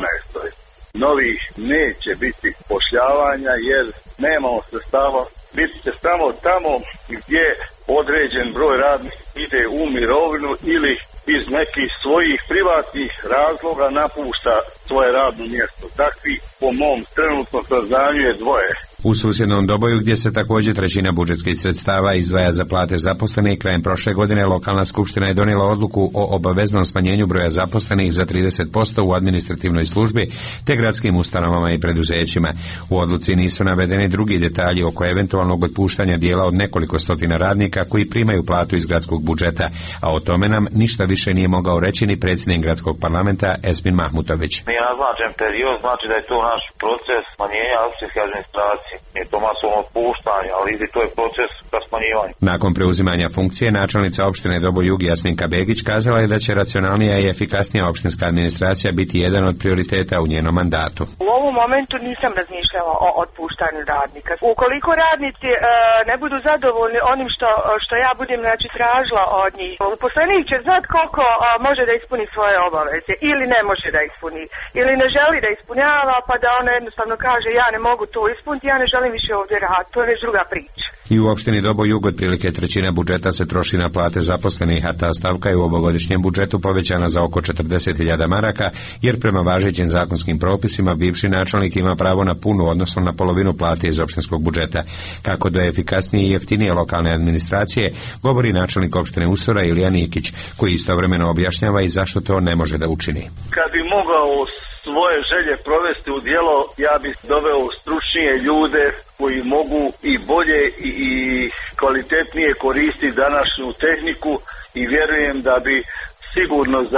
Novih neće biti pošljavanja jer nemamo sredstava, biti će samo tamo gdje određen broj radnika ide u mirovinu ili iz nekih svojih privatnih razloga napušta svoje radno mjesto. Takvi po mom trenutno saznanju je dvoje. U susjednom Doboju, gdje se također trećina budžetskih sredstava izdvaja za plate zaposlenih, krajem prošle godine lokalna skupština je donijela odluku o obaveznom smanjenju broja zaposlenih za 30% u administrativnoj službi te gradskim ustanovama i preduzećima. U odluci nisu navedeni drugi detalji oko eventualnog otpuštanja dijela od nekoliko stotina radnika koji primaju platu iz gradskog budžeta, a o tome nam ništa više nije mogao reći ni predsjednik gradskog parlamenta Esmin Mahmutović. Nije naznačen period, znači da je to naš proces smanjenja općinske administracije. Nije to masovno otpuštanje, ali to je proces ka smanjivanju. Nakon preuzimanja funkcije, načelnica opštine Doboj Jug Jasminka Begić kazala je da će racionalnija i efikasnija opštinska administracija biti jedan od prioriteta u njenom mandatu. U ovom momentu nisam razmišljala o otpuštanju radnika. Ukoliko radnici ne budu zadovoljni onim što ja budem tražila od njih, uposlenik će znati koliko može da ispuni svoje obaveze ili ne može da ispuni, ili ne želi da ispunjava, pa da ona jednostavno kaže ja ne mogu to ispuniti, ja ne želim više ovdje raditi, to je već druga priča. I u opštini Doboj Jug otprilike trećina budžeta se troši na plate zaposlenih, a ta stavka je u ovogodišnjem budžetu povećana za oko 40.000 maraka, jer prema važećim zakonskim propisima bivši načelnik ima pravo na punu, odnosno na polovinu plate iz opštinskog budžeta. Kako do efikasnije i jeftinije lokalne administracije, govori načelnik opštine Usora Ilija Nikić, koji istovremeno objašnjava i zašto to ne može da učini. Kad bi mogao svoje želje provesti u djelo, ja bih doveo stručnije ljude koji mogu i bolje i kvalitetnije koristiti današnju tehniku i vjerujem da bi sigurno za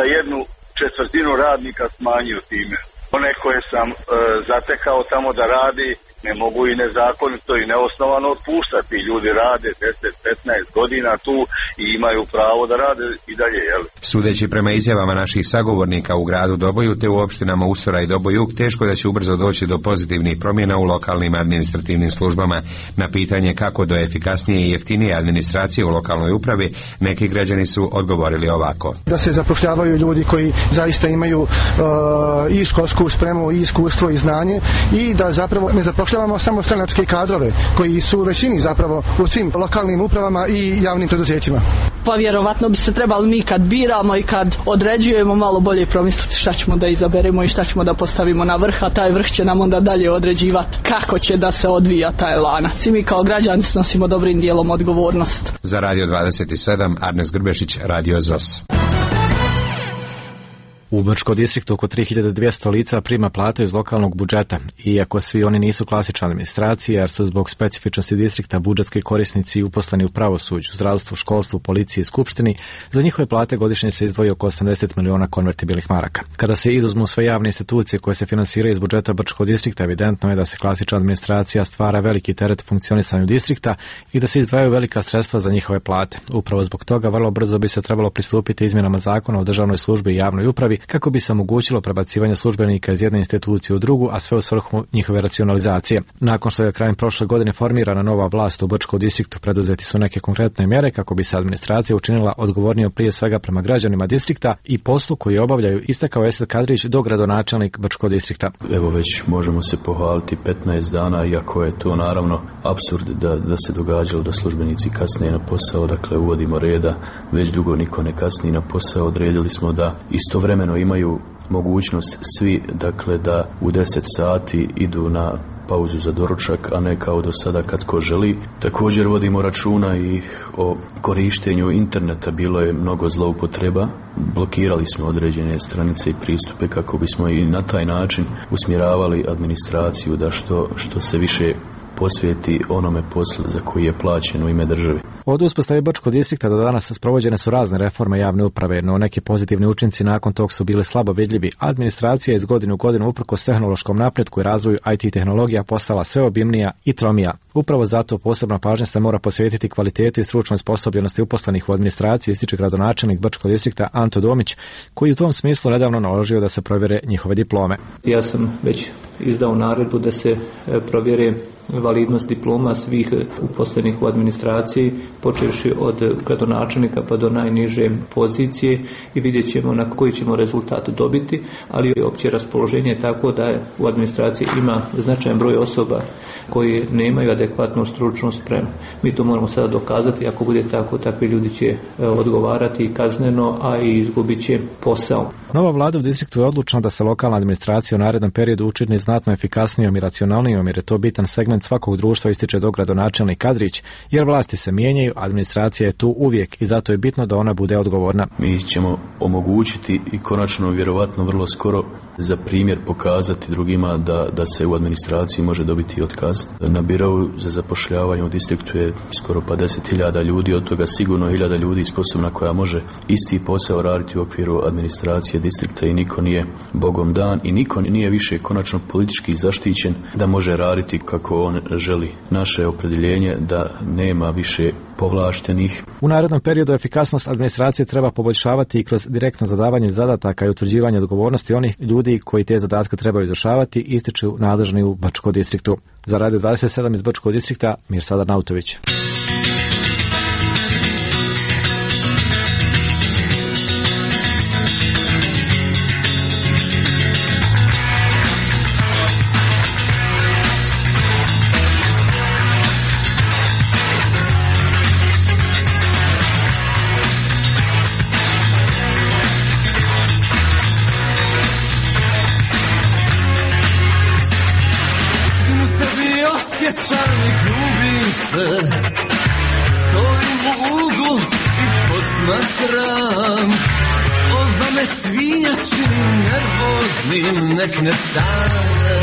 1/4 radnika smanjio time. One koje sam zatekao tamo da radi ne mogu i nezakonito i neosnovano otpuštati. Ljudi rade 10-15 godina tu i imaju pravo da rade i dalje. Sudeći prema izjavama naših sagovornika u gradu Doboju te u opštinama Usora i Doboj Jug, teško da će ubrzo doći do pozitivnih promjena u lokalnim administrativnim službama. Na pitanje kako do efikasnije i jeftinije administracije u lokalnoj upravi, neki građani su odgovorili ovako. Da se zapošljavaju ljudi koji zaista imaju i školsku spremu i iskustvo i znanje i da zapravo ne zapošljavamo samo stranačke kadrove koji su u većini zapravo u svim lokalnim upravama i javnim preduzećima. Pa vjerovatno bi se trebali mi kad biramo i kad određujemo malo bolje promisliti šta ćemo da izaberemo i šta ćemo da postavimo na vrh, a taj vrh će nam onda dalje određivati kako će da se odvija taj lanac. I mi kao građani snosimo dobrim dijelom odgovornost. Za Radio 27, Arnes Grbešić, Radio ZOS. U Brčkom distriktu oko 3200 lica prima platu iz lokalnog budžeta, iako svi oni nisu klasična administracija, jer su zbog specifičnosti distrikta budžetski korisnici uposleni u pravosuđu, zdravstvu, školstvu, policiji i skupštini, za njihove plate godišnje se izdvoji oko 80 miliona konvertibilnih maraka. Kada se izuzmu sve javne institucije koje se finansiraju iz budžeta Brčkog distrikta, evidentno je da se klasična administracija stvara veliki teret funkcionisanju distrikta i da se izdvajaju velika sredstva za njihove plate. Upravo zbog toga vrlo brzo bi se trebalo pristupiti izmjenama zakona o državnoj službi i javnoj upravi kako bi se omogućilo prebacivanje službenika iz jedne institucije u drugu, a sve u svrhu njihove racionalizacije. Nakon što je krajem prošle godine formirana nova vlast u Brčkom distriktu, preduzeti su neke konkretne mjere kako bi se administracija učinila odgovornijom prije svega prema građanima distrikta i poslu koji obavljaju, istakao Esad Kadrić, dogradonačelnik Brčkog distrikta. Evo već možemo se pohvaliti 15 dana, iako je to naravno apsurd da se događalo da službenici kasne na posao, dakle uvodimo reda, već dugo niko ne kasni na posao, odredili smo da istovremeno imaju mogućnost svi, dakle da u 10 sati idu na pauzu za doručak, a ne kao do sada kad ko želi. Također vodimo računa i o korištenju interneta, bilo je mnogo zloupotreba, blokirali smo određene stranice i pristupe kako bismo i na taj način usmjeravali administraciju da što se više posvijeti onome poslu za koji je plaćen u ime države. Od uspostave Brčkog distrikta do danas sprovođene su razne reforme javne uprave, no neki pozitivni učinci nakon tog su bili slabo vidljivi. Administracija je iz godine u godinu uprkos tehnološkom napretku i razvoju IT tehnologija postala sve obimnija i tromija. Upravo zato posebna pažnja se mora posvetiti kvaliteti i stručnoj sposobljenosti uposlenih u administraciji, ističe gradonačelnik Brčkog distrikta Anto Domić, koji u tom smislu nedavno naložio da se provjere njihove diplome. Ja sam već izdao naredbu da se provjere validnost diploma svih uposlenih u administraciji, počevši od gradonačelnika pa do najniže pozicije, i vidjet ćemo na koji ćemo rezultat dobiti, ali opće raspoloženje je tako da u administraciji ima značajan broj osoba koji nemaju adekvatnu stručnu spremu. Mi to moramo sada dokazati, ako bude tako, takvi ljudi će odgovarati kazneno, a i izgubit će posao. Nova vlada u distriktu je odlučna da se lokalna administracija u narednom periodu učini znatno efikasnijom i racionalnijom, jer je to bitan segment svakog društva, ističe dogradonačelnik Kadrić, jer vlasti se mijenjaju, administracija je tu uvijek i zato je bitno da ona bude odgovorna. Mi ćemo omogućiti i konačno vjerovatno vrlo skoro za primjer pokazati drugima da se u administraciji može dobiti otkaz. Na birou za zapošljavanje u distriktu je skoro 50.000 ljudi, od toga sigurno 1.000 ljudi sposobna koja može isti posao raditi u okviru administracije distrikta i niko nije bogom dan i niko nije više konačno politički zaštićen da može raditi kako on želi. Naše opredjeljenje da nema više povlaštenih. U narednom periodu efikasnost administracije treba poboljšavati i kroz direktno zadavanje zadataka i utvrđivanje odgovornosti onih ljudi koji te zadatke trebaju izvršavati, ističu nadležni u Brčkom distriktu. Za Radio 27 iz Brčkog distrikta, Mirsad Nautović. Stojim u uglu i posmatram, ova me svinja čini nervoznim, nek ne stane.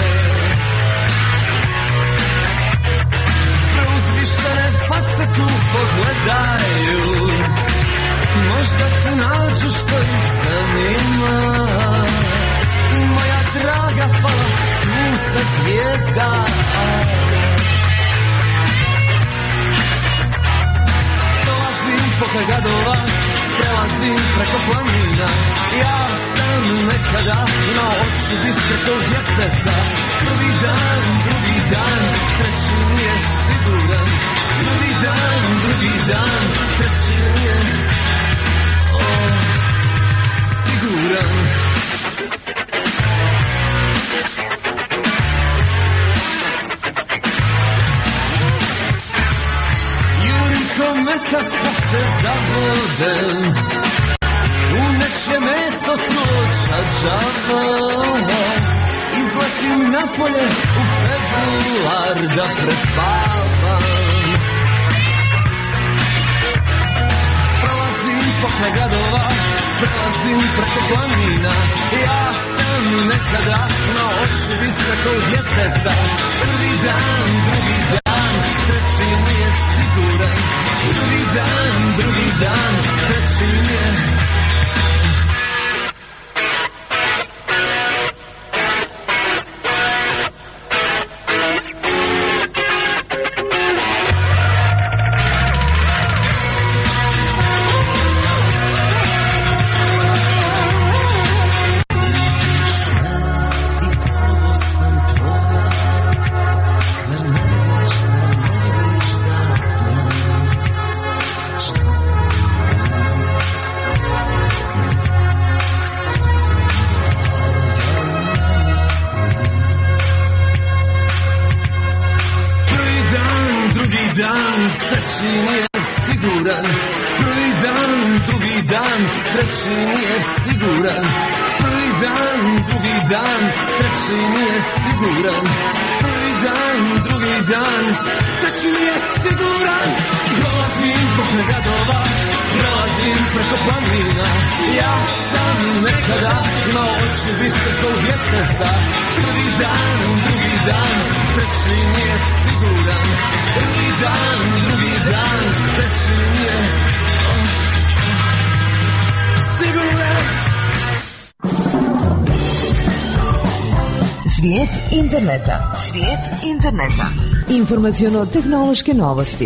Preuzvišene face tu pogledaju, možda tu nađu što ih zanima. I moja draga pala tu sa zvijezda, pokraj gradova, prelazim preko planina. Ja sam nekada imao oči bistre kao djeteta. Prvi dan, treći nije siguran. Prvi dan, treći nije siguran. Metak pa se zabodem u nečje meso tloča džava. Izletim napolje u februar da prespavam. Prolazim pokraj gradova, prelazim preko planina. Ja sam nekada na oči bistra kao djeteta. Prvi dan, drugi dan, treći mi je siguran. Prvi dan, drugi dan, treći mi je. Treći nije siguran, prvi dan, drugi dan, treći nije siguran, prvi dan, drugi dan, treći nije siguran, prvi dan, drugi dan, treći nije siguran. Prolazim pokraj gradova, prolazim preko planina, ja sam nekada imao oči bistre kao djeteta. Prvi dan, drugi dan, treći nije siguran, prvi dan, drugi dan, treći nije siguran. Svijet interneta. Svijet interneta. Informaciono-tehnološke novosti.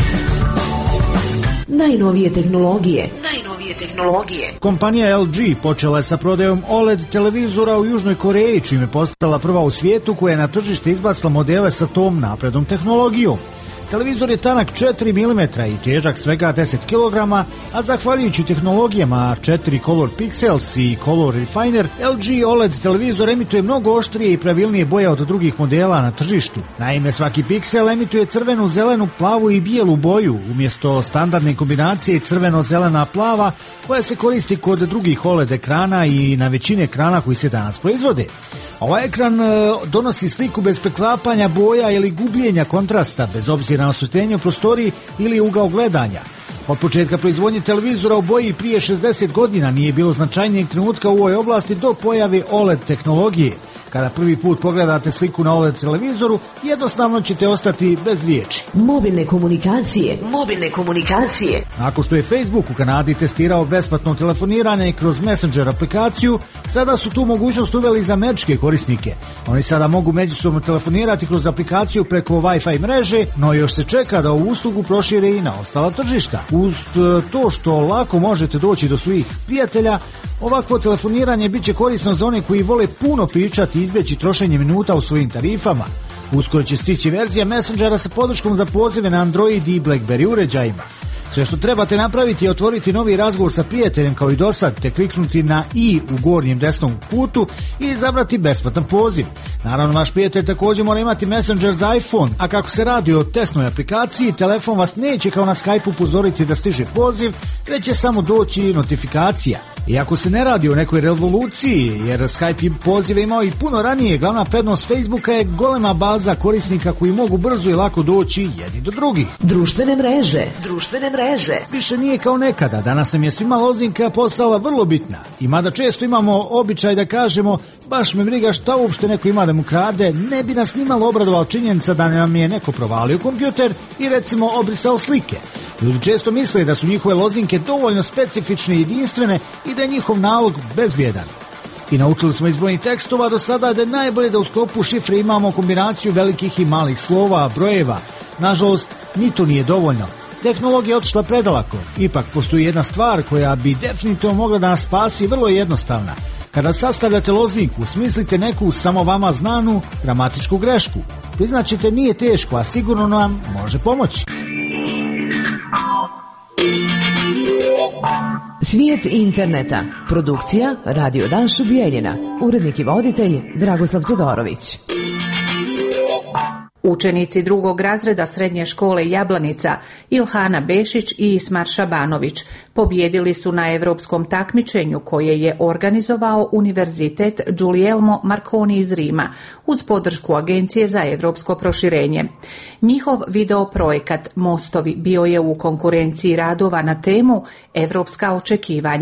Najnovije tehnologije. Kompanija LG počela je sa prodajom OLED televizora u Južnoj Koreji, čime je postala prva u svijetu koja je na tržište izbacila modele sa tom naprednom tehnologijom. Televizor je tanak 4 mm i težak svega 10 kg, a zahvaljujući tehnologijama 4 Color Pixels i Color Refiner, LG OLED televizor emituje mnogo oštrije i pravilnije boje od drugih modela na tržištu. Naime, svaki piksel emituje crvenu, zelenu, plavu i bijelu boju, umjesto standardne kombinacije crveno-zelena plava koja se koristi kod drugih OLED ekrana i na većini ekrana koji se danas proizvode. Ovaj ekran donosi sliku bez preklapanja boja ili gubljenja kontrasta, bez obzira na osvetljenje u prostoriji ili ugao gledanja. Od početka proizvodnje televizora u boji prije 60 godina nije bilo značajnijeg trenutka u ovoj oblasti do pojave OLED tehnologije. Kada prvi put pogledate sliku na OLED televizoru, jednostavno ćete ostati bez riječi. Mobilne komunikacije. Nakon što je Facebook u Kanadi testirao besplatno telefoniranje kroz Messenger aplikaciju, sada su tu mogućnost uveli za američke korisnike. Oni sada mogu međusobno telefonirati kroz aplikaciju preko Wi-Fi mreže, no još se čeka da ovu uslugu prošire i na ostala tržišta. Uz to što lako možete doći do svojih prijatelja, ovakvo telefoniranje bit će korisno za one koji vole puno pričati i izbjeći trošenje minuta u svojim tarifama. Uskoro će stići verzija Messengera sa podrškom za pozive na Android i BlackBerry uređajima. Sve što trebate napraviti je otvoriti novi razgovor sa prijateljem kao i dosad, te kliknuti na i u gornjem desnom kutu i izabrati besplatan poziv. Naravno, vaš prijatelj također mora imati Messenger za iPhone, a kako se radi o testnoj aplikaciji, telefon vas neće kao na Skype upozoriti da stiže poziv, već će samo doći notifikacija. Iako se ne radi o nekoj revoluciji, jer Skype pozive imao i puno ranije, glavna prednost Facebooka je golema baza korisnika koji mogu brzo i lako doći jedni do drugih. Društvene mreže. Više nije kao nekada, danas nam je svima lozinka postala vrlo bitna. I mada često imamo običaj da kažemo, baš me briga šta uopšte neko ima da mu krade, ne bi nas nimalo obradovala činjenica da nam je neko provalio kompjuter i recimo obrisao slike. Ljudi često misle da su njihove lozinke dovoljno specifične i jedinstvene i da je njihov nalog bezbjedan. I naučili smo iz brojnih tekstova do sada da je najbolje da u sklopu šifre imamo kombinaciju velikih i malih slova, brojeva. Nažalost, ni to nije dovoljno. Tehnologija je otišla predaleko. Ipak postoji jedna stvar koja bi definitivno mogla da nas spasi, vrlo jednostavna. Kada sastavljate lozinku, smislite neku samo vama znanu gramatičku grešku. Priznaćete, nije teško, a sigurno nam može pomoći. Svijet interneta. Produkcija Radio Danšu Bijeljina. Urednik i voditelj Dragoslav Todorović. Učenici drugog razreda srednje škole Jablanica Ilhana Bešić i Ismar Šabanović pobjedili su na europskom takmičenju koje je organizovao Univerzitet Guglielmo Marconi iz Rima uz podršku Agencije za europsko proširenje. Njihov video projekat Mostovi bio je u konkurenciji radova na temu Europska očekivanja.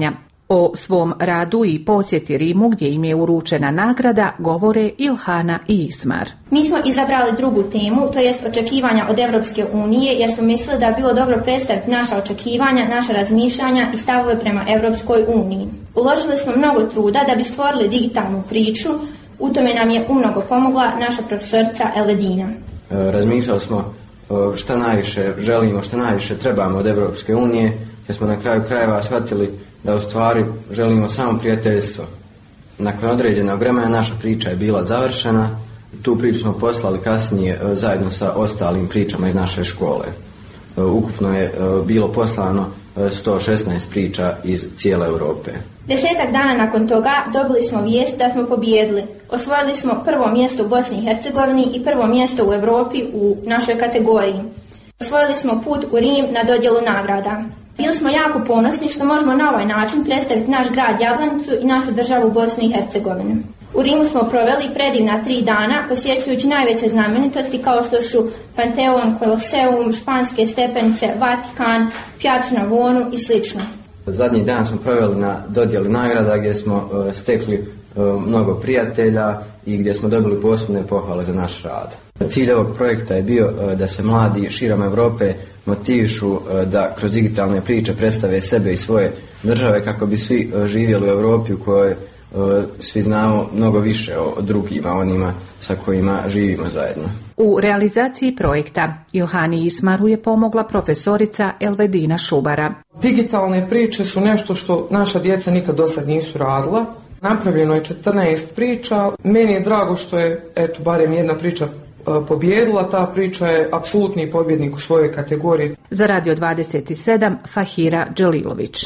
O svom radu i posjeti Rimu gdje im je uručena nagrada govore Ilhana i Ismar. Mi smo izabrali drugu temu, to jest očekivanja od Evropske unije, jer smo mislili da je bilo dobro predstaviti naša očekivanja, naša razmišljanja i stavove prema Evropskoj uniji. Uložili smo mnogo truda da bi stvorili digitalnu priču, u tome nam je umnogo pomogla naša profesorica Elvedina. Razmišljali smo šta najviše želimo, šta najviše trebamo od Evropske unije, jer smo na kraju krajeva shvatili da u stvari želimo samo prijateljstvo. Nakon određenog vremena naša priča je bila završena, tu priču smo poslali kasnije zajedno sa ostalim pričama iz naše škole. Ukupno je bilo poslano 116 priča iz cijele Europe. 10 dana nakon toga dobili smo vijest da smo pobijedili. Osvojili smo prvo mjesto u Bosni i Hercegovini i prvo mjesto u Europi u našoj kategoriji. Osvojili smo put u Rim na dodjelu nagrada. Bili smo jako ponosni što možemo na ovaj način predstaviti naš grad Jablanicu i našu državu Bosnu i Hercegovinu. U Rimu smo proveli predivna 3 dana posjećujući najveće znamenitosti kao što su Panteon, Koloseum, Španske stepenice, Vatikan, Piazzu Navonu i sl. Zadnji dan smo proveli na dodjeli nagrada gdje smo stekli mnogo prijatelja i gdje smo dobili posebne pohvale za naš rad. Cilj ovog projekta je bio da se mladi širom Europe motivišu da kroz digitalne priče predstave sebe i svoje države kako bi svi živjeli u Europi u kojoj svi znamo mnogo više o drugima, onima sa kojima živimo zajedno. U realizaciji projekta Ilhani i Ismaru je pomogla profesorica Elvedina Šubara. Digitalne priče su nešto što naša djeca nikad do sad nisu radila. Napravljeno je 14 priča. Meni je drago što je, barem jedna priča pobjedila. Ta priča je apsolutni pobjednik u svojoj kategoriji. Za Radio 27 Fahira Đelilović.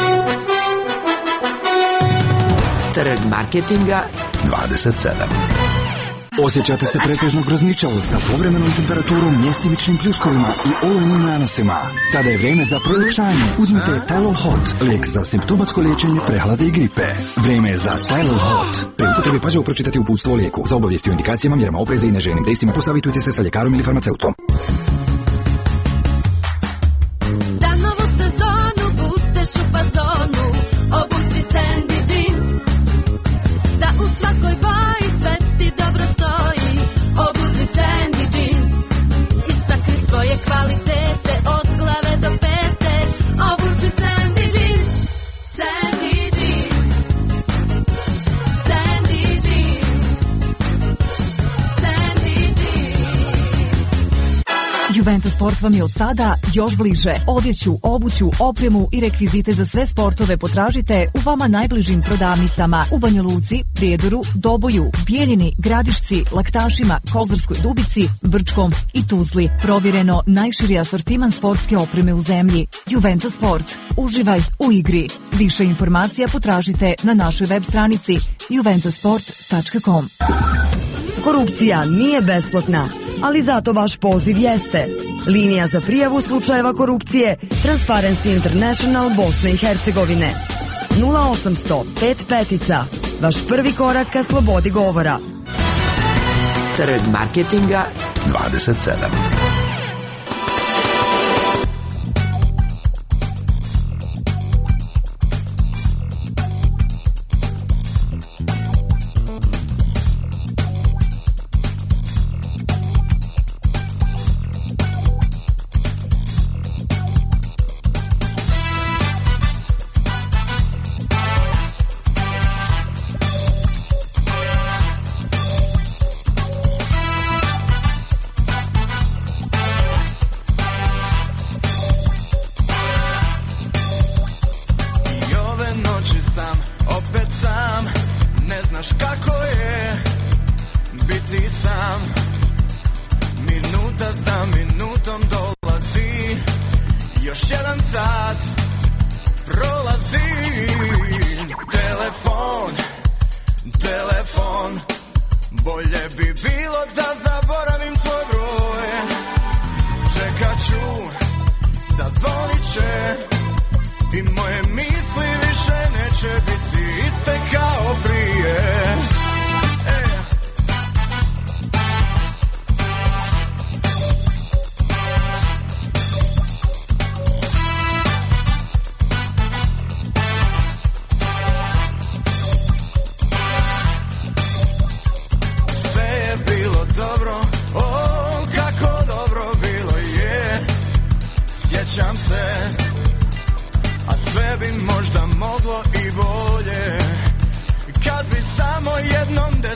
Trg marketinga 27. Osjećate se pretežno grozničavo sa povremenom temperaturom, mjestimičnim pljuskovima i olujnim nanosima? Tada je vrijeme za proljepšanje. Uzmite Tylol Hot, lijek za simptomatsko liječenje prehlade i gripe. Vrijeme je za Tylol Hot. Pri upotrebi pažljivo pročitati uputstvo o lijeku. Za obavijesti o indikacijama, mjerama opreza i neželjenim dejstvima posavitujte se sa ljekarom ili farmaceutom. Da novu sezonu budeš u fazonu, obuci Sandy jeans. Da u svakoj boji sve ti dobro stoji, obuci Sandy jeans. Istakni svoje kvalitete od glave do pete, obuci Sandy jeans. Sandy jeans. Sandy jeans. Sandy jeans. Juventus Sport vam je od sada još bliže. Odjeću, obuću, opremu i rekvizite za sve sportove potražite u vama najbližim prodavnicama u Banja Luci, Prijedoru, Doboju, Bijeljini, Gradišci, Laktašima, Kozarskoj Dubici, Brčkom i Tuzli. Provjereno najširi asortiman sportske opreme u zemlji. Juventus Sport. Uživaj u igri. Više informacija potražite na našoj web stranici juventusport.com. Korupcija nije besplatna, ali zato vaš poziv jeste. Linija za prijavu slučajeva korupcije Transparency International Bosne i Hercegovine. 0800 55. Vaš prvi korak ka slobodi govora. Trg marketinga 27.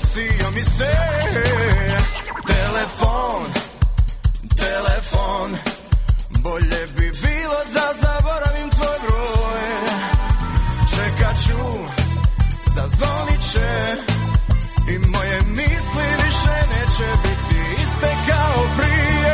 desio mi se. Telefon, bolje bi bilo da zaboravim tvoj broj. Čekat ću, zazvonit će i moje misli više neće biti iste kao prije.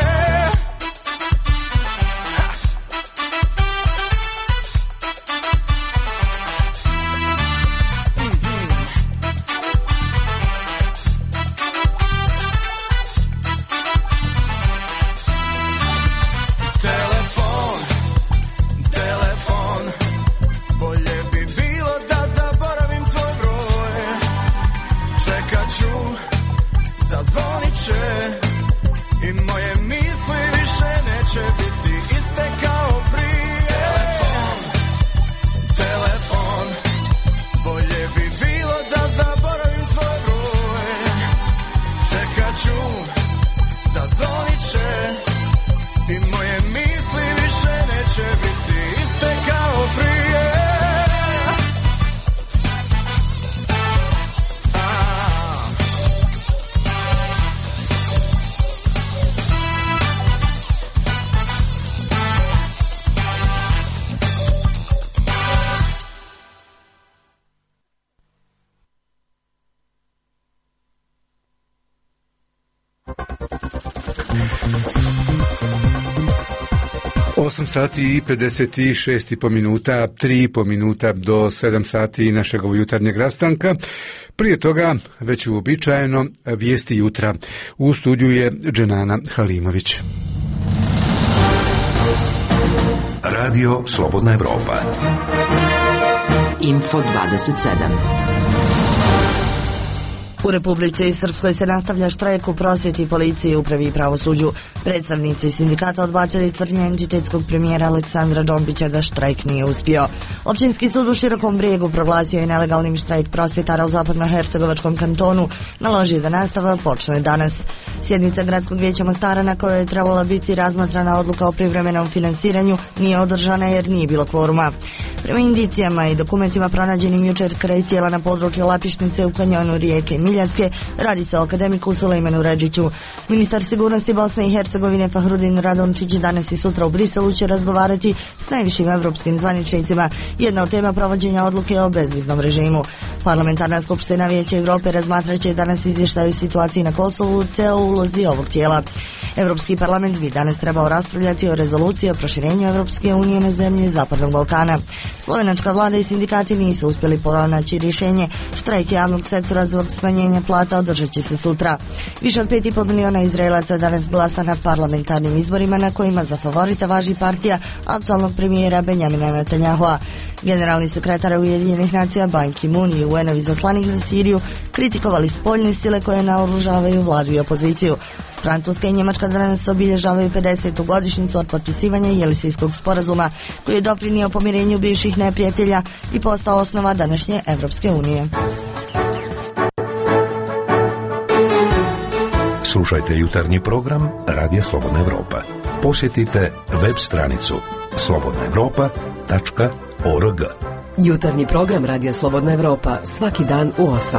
Sati i 56,5 minuta, 3,5 minuta do 7 sati našeg jutarnjeg rastanka. Prije toga, već uobičajeno, vijesti jutra. U studiju je Dženana Halimović. Radio Slobodna Evropa. Info 27. U Republici Srpskoj se nastavlja štrajk u prosvjeti, policiji, upravi i pravosuđu. Predstavnici sindikata odbacili tvrdnje entitetskog premijera Aleksandra Džombića da štrajk nije uspio. Općinski sud u Širokom Brijegu proglasio je nelegalnim štrajk prosvjetara u zapadno-hercegovačkom kantonu, naložio da nastava počne danas. Sjednica gradskog vijeća Mostara, na kojoj je trebala biti razmatrana odluka o privremenom finansiranju, nije održana jer nije bilo kvoruma. Prema indicijama i dokumentima pronađenim jučer kraj tijela na području Lapišnice u kanjonu rijeke Miljacke, radi se o akademiku Sulejmanu Redžiću. Ministar sigurnosti Bosne i Hercegovine Fahrudin Radončić danas i sutra u Briselu će razgovarati s najvišim evropskim zvaničnicima. Jedna od tema provođenja odluke o bezviznom režimu. Parlamentarna skupština Vijeća Europe razmatraće danas izvještaj o situaciji na Kosovu te o ulozi ovog tijela. Europski parlament bi danas trebao raspravljati o rezoluciji o proširenju Europske unije na zemlje Zapadnog Balkana. Slovenačka vlada i sindikati nisu uspjeli pronaći rješenje. Štrajk javnog sektora zbog smanjenja plata održat će se sutra. Više od 5,5 miliona Izraelaca danas glasa na parlamentarnim izborima na kojima za favorita važi partija aktualnog premijera Benjamina Netanyahua. Generalni sekretar Ujedinjenih nacija Ban Ki-moon i UN-ov izaslanik za Siriju kritikovali spoljne sile koje naoružavaju vladu i opoziciju. Francuska i Njemačka danas obilježavaju 50. godišnjicu od potpisivanja Jelisejskog sporazuma, koji je doprinio pomirenju bivših neprijatelja i postao osnova današnje Evropske unije. Slušajte jutarnji program Radija Slobodna Evropa. Posjetite web stranicu slobodnaevropa.org. Jutarnji program Radija Slobodna Evropa svaki dan u 8.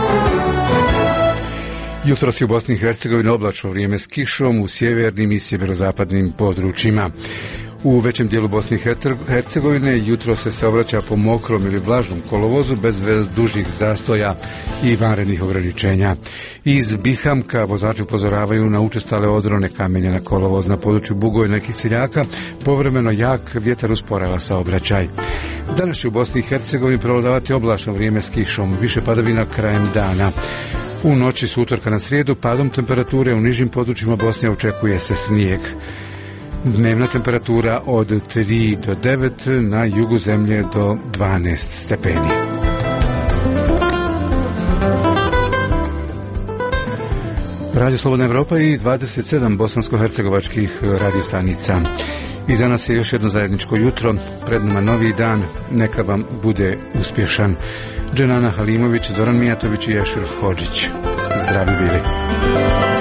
Jutros je u Bosni i Hercegovini oblačno vrijeme s kišom u sjevernim i sjeverozapadnim područjima. U većem dijelu Bosne i Hercegovine jutro se saobraća po mokrom ili vlažnom kolovozu bez dužih zastoja i vanrednih ograničenja. Iz Bihamka vozači upozoravaju na učestale odrone kamenja na kolovoz. Na području Bugojna i Kisiljaka povremeno jak vjetar usporava saobraćaj. Danas će u Bosni i Hercegovini prevladavati oblačno vrijeme s kišom, više padavina krajem dana. U noći s utorka na srijedu padom temperature u nižim područjima Bosne očekuje se snijeg. Dnevna temperatura od 3 do 9, na jugu zemlje do 12 stepeni. Radio Slobodna Evropa i 27 bosansko-hercegovačkih radiostanica. I za nas je još jedno zajedničko jutro, pred nama novi dan, neka vam bude uspješan. Dženana Halimović, Zoran Mijatović i Ješur Hodžić. Zdravi bili.